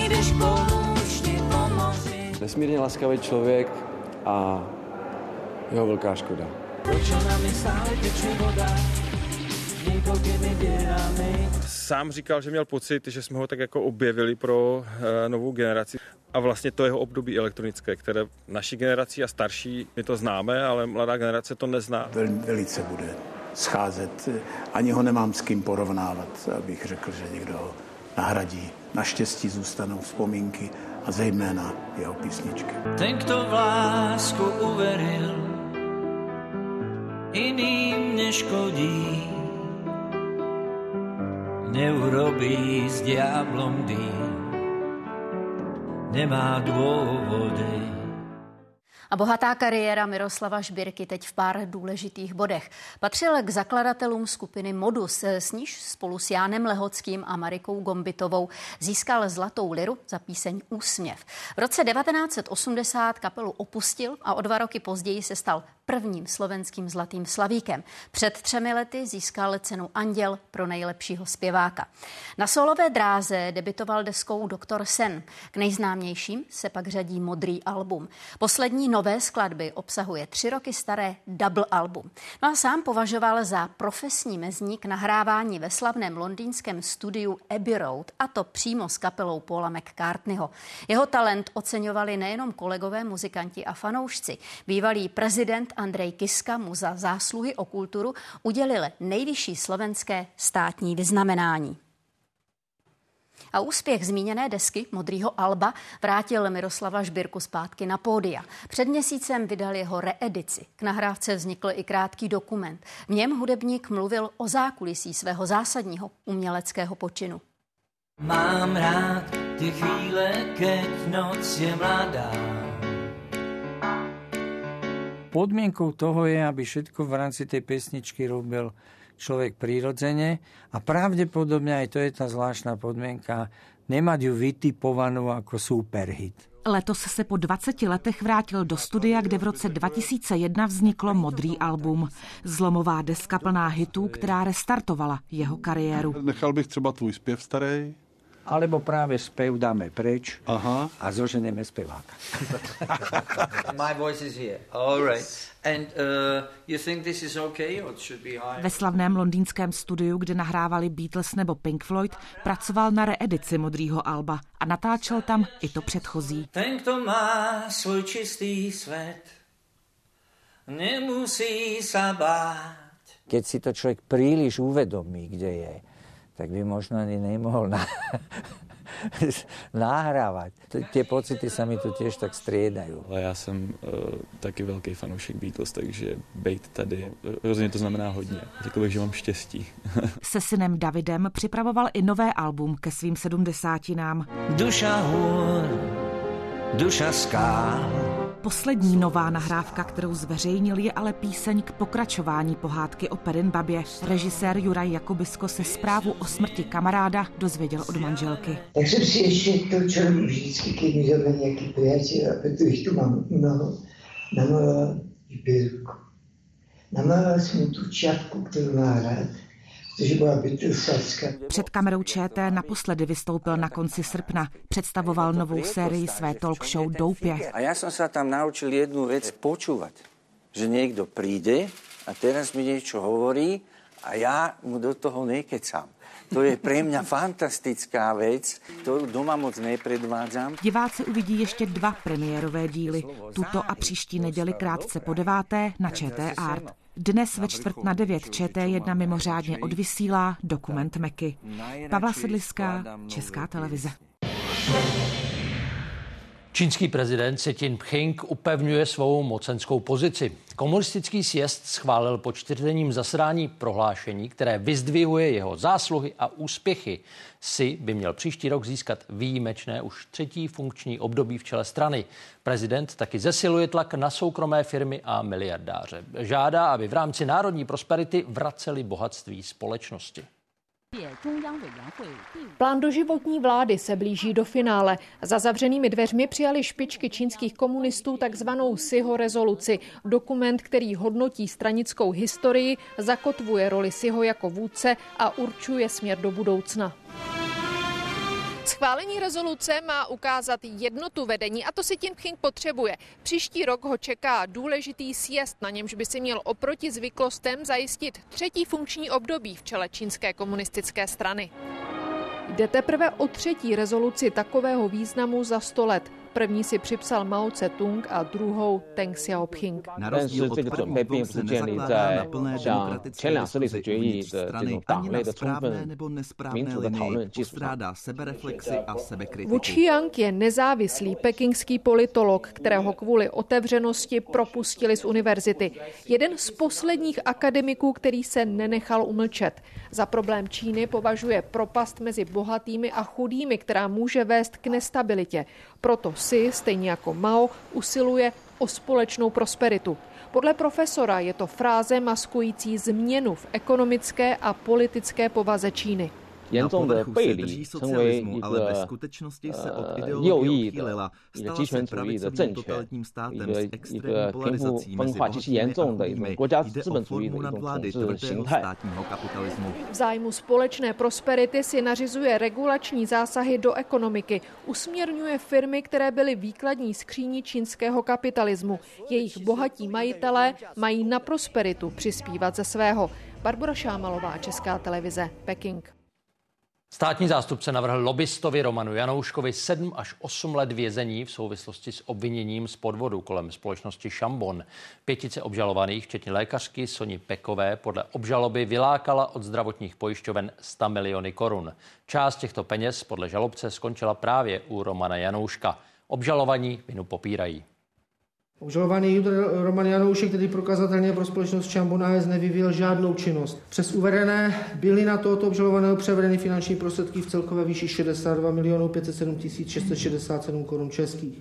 S25: Nesmírně laskavý člověk a jeho velká škoda.
S14: Sám říkal, že měl pocit, že jsme ho tak jako objevili pro novou generaci. A vlastně to jeho období elektronické, které naší generací a starší, my to známe, ale mladá generace to nezná.
S22: Velice bude
S3: scházet. Ani ho nemám s kým porovnávat, abych řekl, že někdo ho nahradí. Naštěstí zůstanou vzpomínky a zejména jeho písničky.
S4: Ten, kto v lásku uveril, iným neškodí, neurobí s diablom dým, nemá důvody.
S2: A bohatá kariéra Miroslava Žbírky teď v pár důležitých bodech. Patřil k zakladatelům skupiny Modus, s níž spolu s Jánem Lehockým a Marikou Gombitovou získal Zlatou liru za píseň Úsměv. V roce 1980 kapelu opustil a o 2 roky později se stal prvním slovenským Zlatým slavíkem. Před 3 lety získal cenu Anděl pro nejlepšího zpěváka. Na solové dráze debutoval deskou Doktor Sen. K nejznámějším se pak řadí Modrý album. Poslední nové skladby obsahuje 3 roky staré double album. No a sám považoval za profesní mezník nahrávání ve slavném londýnském studiu Abbey Road, a to přímo s kapelou Paula McCartneyho. Jeho talent oceňovali nejenom kolegové muzikanti a fanoušci. Bývalý prezident Andrej Kiska mu za zásluhy o kulturu udělil nejvyšší slovenské státní vyznamenání. A úspěch zmíněné desky Modrýho alba vrátil Miroslava Žbírku zpátky na pódia. Před měsícem vydal jeho reedici. K nahrávce vznikl i krátký dokument. V něm hudebník mluvil o zákulisí svého zásadního uměleckého počinu.
S4: Mám rád ty chvíle, keď noc je mladá.
S5: Podmienkou toho je, aby všetko v rámci tej pesničky robil človek prirodzene a pravdepodobne aj to je tá zvláštna podmienka, nemať ju vytipovanú ako superhit.
S7: Letos se po 20 letech vrátil do studia, kde v roce 2001 vzniklo Modrý album. Zlomová deska plná hitů, která restartovala jeho kariéru.
S9: Nechal bych třeba tvůj zpěv starý.
S13: Alebo práve spev dáme preč.
S9: Aha.
S13: A zoženeme speváka.
S4: My voice is here. All right. And you think this is okay or it should be high?
S7: Ve slavném londýnském studiu, kde nahrávali Beatles nebo Pink Floyd, pracoval na reedici Modrýho alba a natáčel tam i to předchozí.
S4: Ten, kto má svoj čistý svet, nemusí sa báť.
S13: Keď si to človek príliš uvedomí, kde je, tak by možno ani nemohol nahrávať. Tie pocity sa mi tu tiež tak striedajú.
S10: Ale já jsem taky velký fanoušek Beatles, takže bejt tady rozhodně to znamená hodně. Řekl bych, že mám štěstí.
S7: Se synem Davidem připravoval i nové album ke svým 70.
S4: Duša hůr, duša skál.
S7: Poslední nová nahrávka, kterou zveřejnil, je ale píseň k pokračování pohádky o Perinbabě. Režisér Juraj Jakubisko se zprávu o smrti kamaráda dozvěděl od manželky.
S12: Tak jsem si ještě to člověk vždycky, když mi dělal nějaký priateľ, a protože ich tu mám mnoho, namaloval jsem mu tu čapku, kterou má rád.
S7: Před kamerou ČT naposledy vystoupil na konci srpna. Představoval novou sérii své talk show Doupě.
S13: A já jsem se tam naučil jednu věc počúvať. Že někdo přijde a teraz mi něco hovorí a já mu do toho nekecám. To je pre mňa fantastická věc, kterou doma moc nepredvádzam.
S7: Diváci uvidí ještě 2 premiérové díly. Tuto a příští neděli krátce po 9. na ČT Art. Dnes ve 8:45 ČT1 mimořádně odvysílá dokument Meky. Pavla Sedliská, Česká televize.
S1: Čínský prezident Xi Jinping upevňuje svou mocenskou pozici. Komunistický sjezd schválil po 4denním zasedání prohlášení, které vyzdvihuje jeho zásluhy a úspěchy. Xi by měl příští rok získat výjimečné už 3. funkční období v čele strany. Prezident taky zesiluje tlak na soukromé firmy a miliardáře. Žádá, aby v rámci národní prosperity vraceli bohatství společnosti.
S24: Plán doživotní vlády se blíží do finále. Za zavřenými dveřmi přijali špičky čínských komunistů takzvanou Xiho rezoluci. Dokument, který hodnotí stranickou historii, zakotvuje roli Xiho jako vůdce a určuje směr do budoucna. Schválení rezoluce má ukázat jednotu vedení a to si Jinping potřebuje. Příští rok ho čeká důležitý sjezd, na němž by si měl oproti zvyklostem zajistit 3. funkční období v čele čínské komunistické strany. Jde teprve o 3. rezoluci takového významu za 100 let. První si připsal Mao Tse-tung a druhou Deng Xiaoping.
S11: Na rozdíl od prvních dvou se nezakládá na plné demokratické diskuzi uvnitř strany ani na správné nebo nesprávné linii, postrádá sebereflexi a sebekritiku.
S24: Wu Qiang je nezávislý pekingský politolog, kterého kvůli otevřenosti propustili z univerzity. Jeden z posledních akademiků, který se nenechal umlčet. Za problém Číny považuje propast mezi bohatými a chudými, která může vést k nestabilitě. Proto si, stejně jako Mao, usiluje o společnou prosperitu. Podle profesora je to fráze maskující změnu v ekonomické a politické povaze Číny.
S11: Na povrchu se drží socialismu, ale ve skutečnosti se od ideologie odchýlila. Stala se pravicovým totalitním státem s extrémní polarizací mezi bohatými a chudými. Jde o formu nadvlády tvrdého státního kapitalismu.
S24: V zájmu společné prosperity si nařizuje regulační zásahy do ekonomiky. Usměrňuje firmy, které byly výkladní skříní čínského kapitalismu. Jejich bohatí majitelé mají na prosperitu přispívat ze svého. Barbora Šámalová, Česká televize, Peking.
S1: Státní zástupce navrhl lobbystovi Romanu Janouškovi 7 až 8 let vězení v souvislosti s obviněním z podvodu kolem společnosti Šambon. Pětice obžalovaných, včetně lékařky Soni Pekové, podle obžaloby vylákala od zdravotních pojišťoven 100 miliony korun. Část těchto peněz podle žalobce skončila právě u Romana Janouška. Obžalovaní vinu popírají.
S15: Obžalovaný Roman Janoušek, který prokazatelně pro společnost Šambon AS nevyvíjel žádnou činnost. Přes uvedené byly na tohoto obžalovaného převedeny finanční prostředky v celkové výši 62 507 667 korun českých.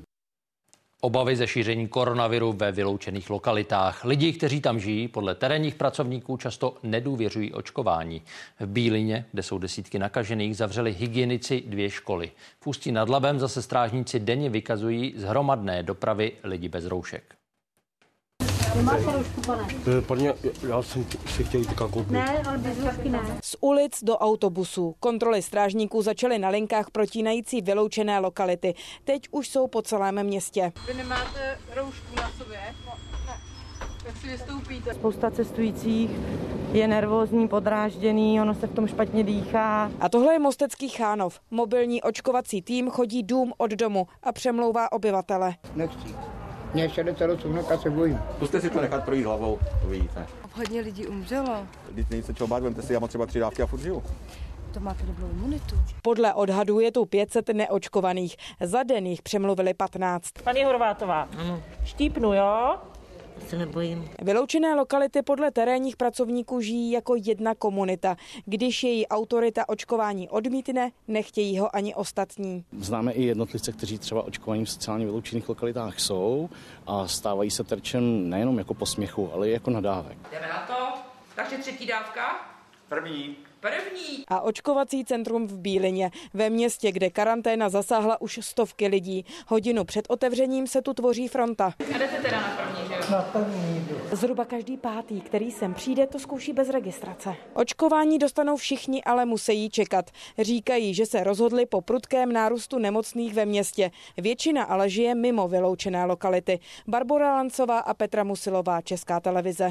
S1: Obavy ze šíření koronaviru ve vyloučených lokalitách. Lidi, kteří tam žijí, podle terénních pracovníků často nedůvěřují očkování. V Bílině, kde jsou desítky nakažených, zavřeli hygienici 2 školy. V Ústí nad Labem zase strážníci denně vykazují z hromadné dopravy lidi bez roušek.
S16: Nemáte roušku, pane?
S17: Pane, já jsem si chtěl týka koupit.
S16: Ne, ale bez roušky ne.
S18: Z ulic do autobusů. Kontroly strážníků začaly na linkách protínající vyloučené lokality. Teď už jsou po celém městě.
S16: Vy nemáte roušku na sobě? No, ne. Jak si vystoupíte?
S26: Spousta cestujících je nervózní, podrážděný, ono se v tom špatně dýchá.
S18: A tohle je Mostecký Chánov. Mobilní očkovací tým chodí dům od domu a přemlouvá obyvatele.
S27: Nechci. Mě 68 let a se bojím.
S28: Zkuste si to nechat projít hlavou, to vidíte.
S26: Hodně lidí umřelo.
S28: Teď není se čeho bát, vemte si, já mám třeba 3 dávky a furt žiju.
S26: To máte dobrou imunitu.
S18: Podle odhadů je tu 500 neočkovaných. Za den jich přemluvili 15.
S16: Paní Horvátová, štípnu, jo?
S26: Se nebojím.
S18: Vyloučené lokality podle terénních pracovníků žijí jako jedna komunita. Když její autorita očkování odmítne, nechtějí ho ani ostatní.
S29: Známe i jednotlivce, kteří třeba očkovaní v sociálně vyloučených lokalitách jsou a stávají se terčem nejenom jako posměchu, ale i jako nadávek.
S16: Jdeme na to. Takže 3. dávka?
S28: První.
S18: A očkovací centrum v Bílině, ve městě, kde karanténa zasáhla už stovky lidí. Hodinu před otevřením se tu tvoří fronta.
S16: A jdete teda na první, že jo?
S26: Na první.
S18: Zhruba každý 5., který sem přijde, to zkouší bez registrace. Očkování dostanou všichni, ale musí čekat. Říkají, že se rozhodli po prudkém nárůstu nemocných ve městě. Většina ale žije mimo vyloučené lokality. Barbora Lancová a Petra Musilová, Česká televize.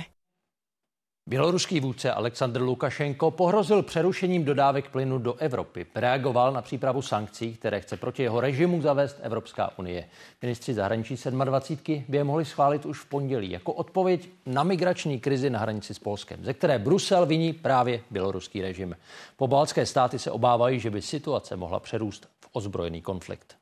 S1: Běloruský vůdce Alexandr Lukašenko pohrozil přerušením dodávek plynu do Evropy. Reagoval na přípravu sankcí, které chce proti jeho režimu zavést Evropská unie. Ministři zahraničí 27 by je mohli schválit už v pondělí jako odpověď na migrační krizi na hranici s Polskem, ze které Brusel viní právě běloruský režim. Pobaltské státy se obávají, že by situace mohla přerůst v ozbrojený konflikt.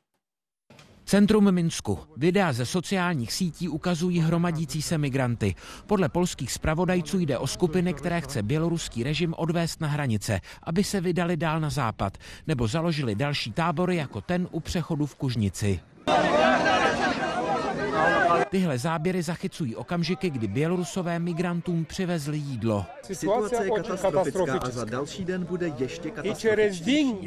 S30: Centrum Minsku. Videa ze sociálních sítí ukazují hromadící se migranty. Podle polských zpravodajců jde o skupiny, které chce běloruský režim odvést na hranice, aby se vydali dál na západ, nebo založili další tábory jako ten u přechodu v Kužnici. Tyhle záběry zachycují okamžiky, kdy Bělorusové migrantům přivezli jídlo.
S31: Situace je katastrofická a za další den bude ještě katastrofičnější.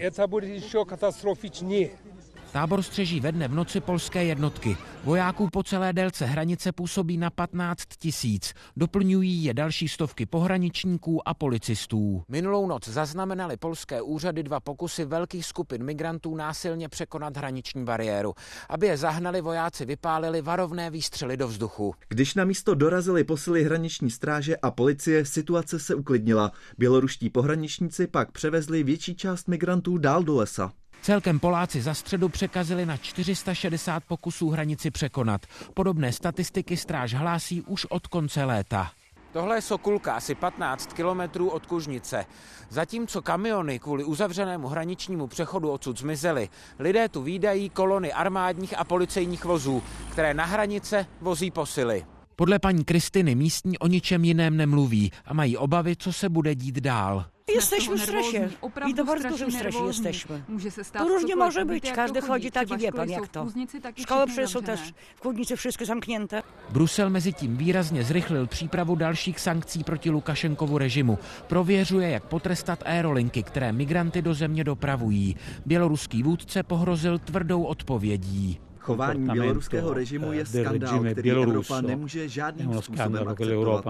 S30: Tábor střeží ve dne v noci polské jednotky. Vojáků po celé délce hranice působí na 15 000. Doplňují je další stovky pohraničníků a policistů. Minulou noc zaznamenaly polské úřady 2 pokusy velkých skupin migrantů násilně překonat hraniční bariéru. Aby je zahnali, vojáci vypálili varovné výstřely do vzduchu.
S31: Když na místo dorazily posily hraniční stráže a policie, situace se uklidnila. Běloruští pohraničníci pak převezli větší část migrantů dál do lesa.
S30: Celkem Poláci za středu překazili na 460 pokusů hranici překonat. Podobné statistiky stráž hlásí už od konce léta. Tohle je Sokulka, asi 15 kilometrů od Kužnice. Zatímco kamiony kvůli uzavřenému hraničnímu přechodu odsud zmizely, lidé tu vídají kolony armádních a policejních vozů, které na hranice vozí posily. Podle paní Kristiny místní o ničem jiném nemluví a mají obavy, co se bude dít dál.
S2: Jesteśmy w stresie i to bardzo dużym stresie jesteśmy. To różnie może być, każdy chodzi tak i wie pan jak to. Szkoły przecież są też w Kłudnicy wszystkie zamknięte.
S30: Brusel mezitím výrazně zrychlil přípravu dalších sankcí proti Lukašenkovu režimu. Prověřuje, jak potrestat aerolinky, které migranty do země dopravují. Běloruský vůdce pohrozil tvrdou odpovědí.
S31: Chování běloruského režimu je skandál, který Evropa nemůže žádným způsobem akceptovat.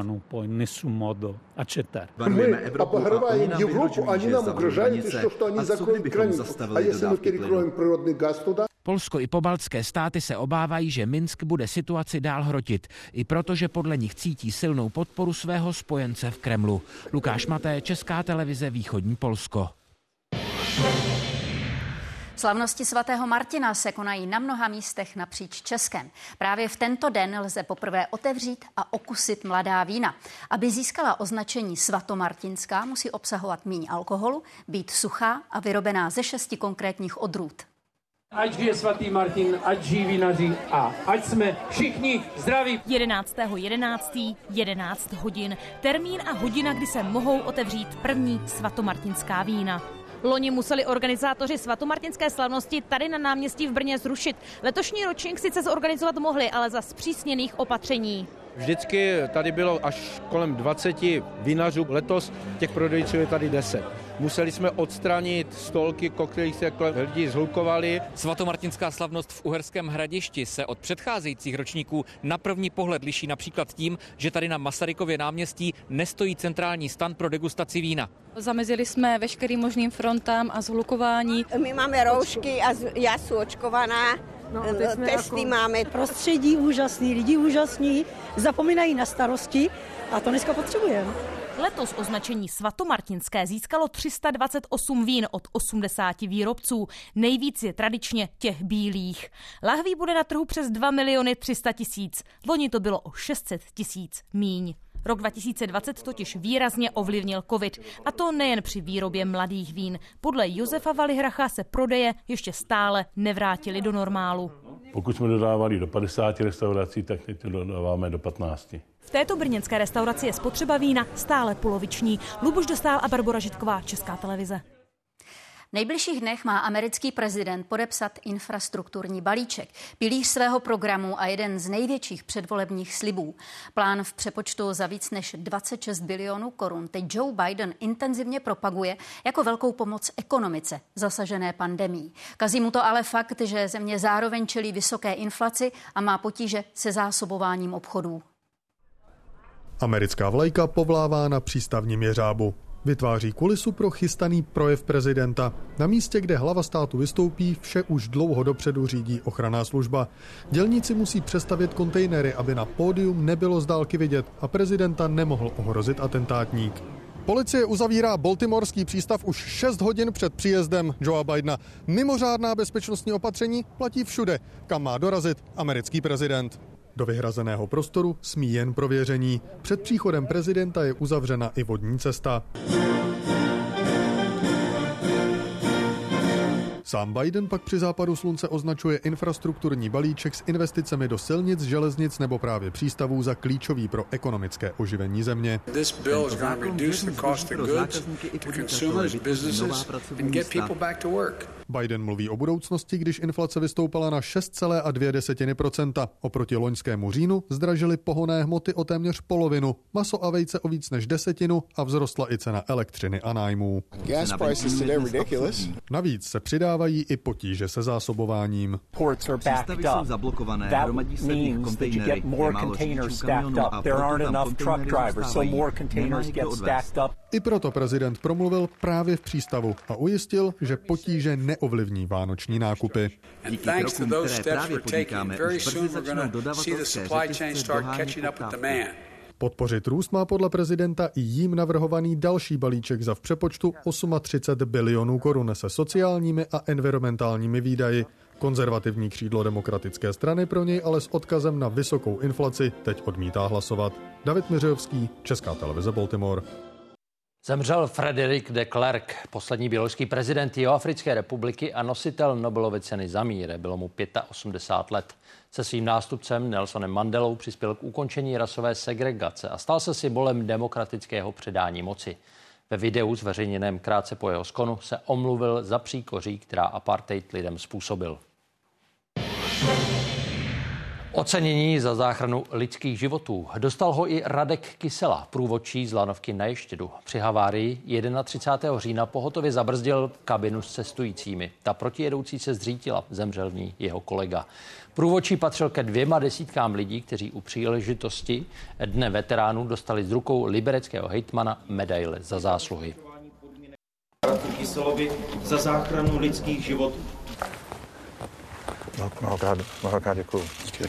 S31: Varujeme Evropu a oni nám vyhrožují, že zavřou hranice. A co kdybychom zastavili dodávky plynu?
S30: Polsko i pobaltské státy se obávají, že Minsk bude situaci dál hrotit, i protože podle nich cítí silnou podporu svého spojence v Kremlu. Lukáš Maté, Česká televize, Východní Polsko.
S3: Slavnosti svatého Martina se konají na mnoha místech napříč Českem. Právě v tento den lze poprvé otevřít a okusit mladá vína. Aby získala označení svatomartinská, musí obsahovat míň alkoholu, být suchá a vyrobená ze 6 konkrétních odrůd.
S6: Ať žije svatý Martin, ať žijí vinaři a ať jsme všichni zdraví.
S8: 11.11. 11 hodin. Termín a hodina, kdy se mohou otevřít první svatomartinská vína. Loni museli organizátoři svatomartinské slavnosti tady na náměstí v Brně zrušit. Letošní ročník sice zorganizovat mohli, ale za zpřísněných opatření.
S6: Vždycky tady bylo až kolem 20 vinařů, letos těch prodejců je tady 10. Museli jsme odstranit stolky, o kterých se lidi zhlukovali.
S14: Svatomartinská slavnost v Uherském Hradišti se od předcházejících ročníků na první pohled liší například tím, že tady na Masarykově náměstí nestojí centrální stand pro degustaci vína.
S19: Zamezili jsme veškerým možným frontám a zhlukování.
S20: My máme roušky a já jsem očkovaná. Testy máme.
S2: Prostředí úžasný, lidi úžasní, zapomínají na starosti a to dneska potřebujeme.
S8: Letos označení svatomartinské získalo 328 vín od 80 výrobců. Nejvíc je tradičně těch bílých. Lahví bude na trhu přes 2 300 000. Loni to bylo o 600 000 míň. Rok 2020 totiž výrazně ovlivnil covid. A to nejen při výrobě mladých vín. Podle Josefa Valihracha se prodeje ještě stále nevrátily do normálu.
S21: Pokud jsme dodávali do 50 restaurací, tak teď to dodáváme do 15.
S8: V této brněnské restauraci je spotřeba vína stále poloviční. Luboš Dostál a Barbora Žitková, Česká televize.
S3: V nejbližších dnech má americký prezident podepsat infrastrukturní balíček, pilíř svého programu a jeden z největších předvolebních slibů. Plán v přepočtu za víc než 26 bilionů korun teď Joe Biden intenzivně propaguje jako velkou pomoc ekonomice zasažené pandemií. Kazí mu to ale fakt, že země zároveň čelí vysoké inflaci a má potíže se zásobováním obchodů.
S22: Americká vlajka povlává na přístavním jeřábu. Vytváří kulisu pro chystaný projev prezidenta. Na místě, kde hlava státu vystoupí, vše už dlouho dopředu řídí ochranná služba. Dělníci musí přestavět kontejnery, aby na pódium nebylo z dálky vidět a prezidenta nemohl ohrozit atentátník. Policie uzavírá baltimorský přístav už 6 hodin před příjezdem Joea Bidena. Mimořádná bezpečnostní opatření platí všude, kam má dorazit americký prezident. Do vyhrazeného prostoru smí jen prověření. Před příchodem prezidenta je uzavřena i vodní cesta. Sám Biden pak při západu slunce označuje infrastrukturní balíček s investicemi do silnic, železnic nebo právě přístavů za klíčový pro ekonomické oživení země. Biden mluví o budoucnosti, když inflace vystoupala na 6,2%. Oproti loňskému říjnu zdražily pohonné hmoty o téměř polovinu, maso a vejce o víc než 10% a vzrostla i cena elektřiny a nájmů. Navíc se přidávají i potíže se zásobováním.
S31: Přístavy jsou zablokované, hromadí se v nich kontejnery, je málo řidičů kamionů a proto tam v kontejnery zůstávají. Nemají kdo odvést.
S22: I proto prezident promluvil právě v přístavu a ujistil, že potíže neovlivní vánoční nákupy.
S31: Díky krokům, které právě podnikáme, už brzy začnou dodavatelské řetězce dohánět poptávku.
S22: Podpořit růst má podle prezidenta i jím navrhovaný další balíček za v přepočtu 38 bilionů korun se sociálními a environmentálními výdaji. Konzervativní křídlo Demokratické strany pro něj ale s odkazem na vysokou inflaci teď odmítá hlasovat. David Miřijovský, Česká televize Baltimore.
S1: Zemřel Frédéric de Klerk, poslední běloruský prezident Jihoafrické republiky a nositel Nobelovy ceny za mír. Bylo mu 85 let. Se svým nástupcem Nelsonem Mandelou přispěl k ukončení rasové segregace a stal se symbolem demokratického předání moci. Ve videu zveřejněném krátce po jeho skonu se omluvil za příkoří, která apartheid lidem způsobil. Ocenění za záchranu lidských životů. Dostal ho i Radek Kysela, průvodčí z lanovky na Ještědu. Při havárii 31. října pohotově zabrzdil kabinu s cestujícími. Ta protijedoucí se zřítila, zemřel v ní jeho kolega. Průvodčí patřil ke 200 lidí, kteří u příležitosti Dne veteránů dostali z rukou libereckého hejtmana medaile za zásluhy.
S4: Radku Kyselovi za záchranu lidských životů.
S28: Mnohokrát děkuju.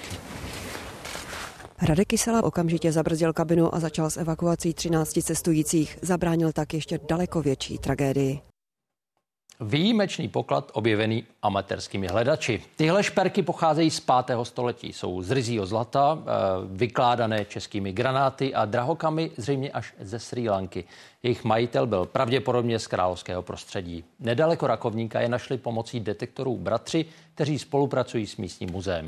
S5: Radek Kysela okamžitě zabrzdil kabinu a začal s evakuací 13 cestujících. Zabránil tak ještě daleko větší tragédii.
S1: Výjimečný poklad objevený amatérskými hledači. Tyhle šperky pocházejí z 5. století. Jsou z ryzího zlata, vykládané českými granáty a drahokamy zřejmě až ze Srí Lanky. Jejich majitel byl pravděpodobně z královského prostředí. Nedaleko Rakovníka je našli pomocí detektorů bratři, kteří spolupracují s místním muzeem.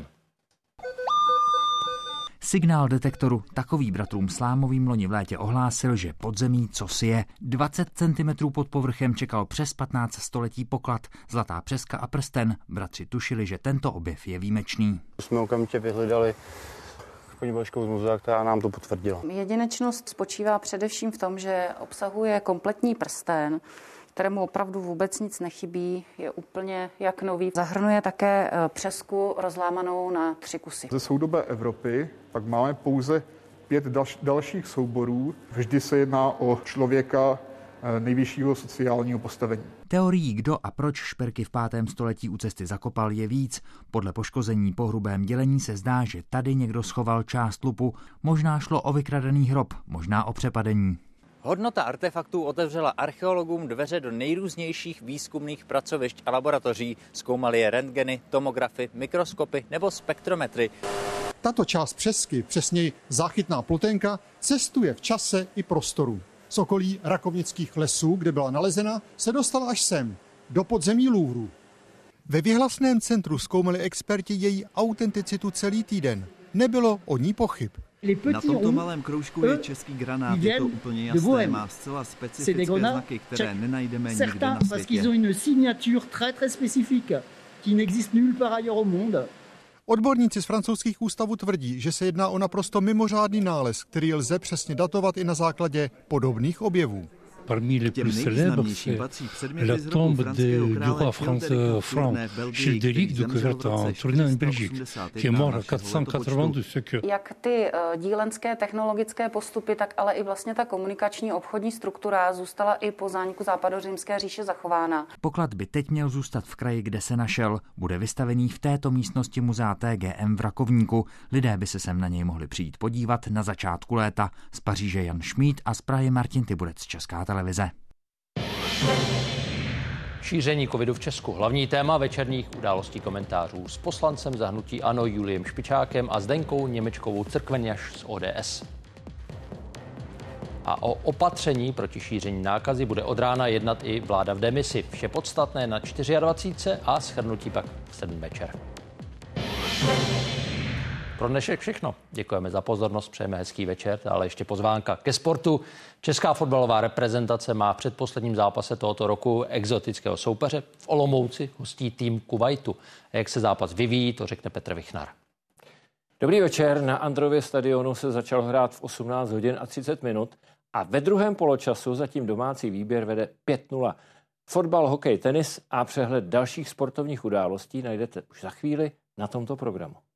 S30: Signál detektoru takový bratrům Slámovým loni v létě ohlásil, že pod zemí cosi je. 20 cm pod povrchem čekal přes 15 století poklad, zlatá přeska a prsten. Bratři tušili, že tento objev je výjimečný.
S17: Jsme okamžitě vyhledali podívačkou z muzea, která nám to potvrdila.
S7: Jedinečnost spočívá především v tom, že obsahuje kompletní prsten, kterému opravdu vůbec nic nechybí, je úplně jak nový. Zahrnuje také přesku rozlámanou na 3 kusy.
S9: Ze soudobé Evropy pak máme pouze 5 dalších souborů. Vždy se jedná o člověka nejvyššího sociálního postavení.
S30: Teorií, kdo a proč šperky v 5. století u cesty zakopal, je víc. Podle poškození po hrubém dělení se zdá, že tady někdo schoval část lupu. Možná šlo o vykradený hrob, možná o přepadení.
S14: Hodnota artefaktů otevřela archeologům dveře do nejrůznějších výzkumných pracovišť a laboratoří. Zkoumali je rentgeny, tomografy, mikroskopy nebo spektrometry.
S10: Tato část přesky, přesněji záchytná plotenka, cestuje v čase i prostoru. Z okolí rakovnických lesů, kde byla nalezena, se dostala až sem, do podzemí Louvru. Ve věhlasném centru zkoumali experti její autenticitu celý týden. Nebylo o ní pochyb.
S4: Na tomto malém kroužku je český granát, je to úplně jasné, má zcela specifické znaky, které nenajdeme nikde na světě.
S10: Odborníci z francouzských ústavů tvrdí, že se jedná o naprosto mimořádný nález, který lze přesně datovat i na základě podobných objevů.
S11: Parmi les plus célèbres, c'est la tombe du roi Franc, Childéric de Coubertin, en Tournai en Belgique, qui est mort à 482 siècles.
S7: Jak ty dílenské technologické postupy, tak ale i vlastně ta komunikační obchodní struktura zůstala i po zániku Západořímské říše zachována.
S30: Poklad by teď měl zůstat v kraji, kde se našel. Bude vystavený v této místnosti muzea TGM v Rakovníku. Lidé by se sem na něj mohli přijít podívat na začátku léta. Z Paříže Jan Šmíd a z Prahy Martin Tyburec, Česká televize.
S1: Šíření covidu v Česku. Hlavní téma večerních událostí komentářů s poslancem za hnutí ANO Juliem Špičákem a Zdenkou Němečkovou Crkveňaš z ODS. A o opatření proti šíření nákazy bude od rána jednat i vláda v demisi. Vše podstatné na 24 a shrnutí pak v 7 večer. Pro dnešek všechno. Děkujeme za pozornost, přejeme hezký večer, ale ještě pozvánka ke sportu. Česká fotbalová reprezentace má v předposledním zápase tohoto roku exotického soupeře. V Olomouci hostí tým Kuvajtu. A jak se zápas vyvíjí, to řekne Petr Vichnar.
S12: Dobrý večer. Na Andrově stadionu se začal hrát v 18 hodin a 30 minut a ve druhém poločasu zatím domácí výběr vede 5-0. Fotbal, hokej, tenis a přehled dalších sportovních událostí najdete už za chvíli na tomto programu.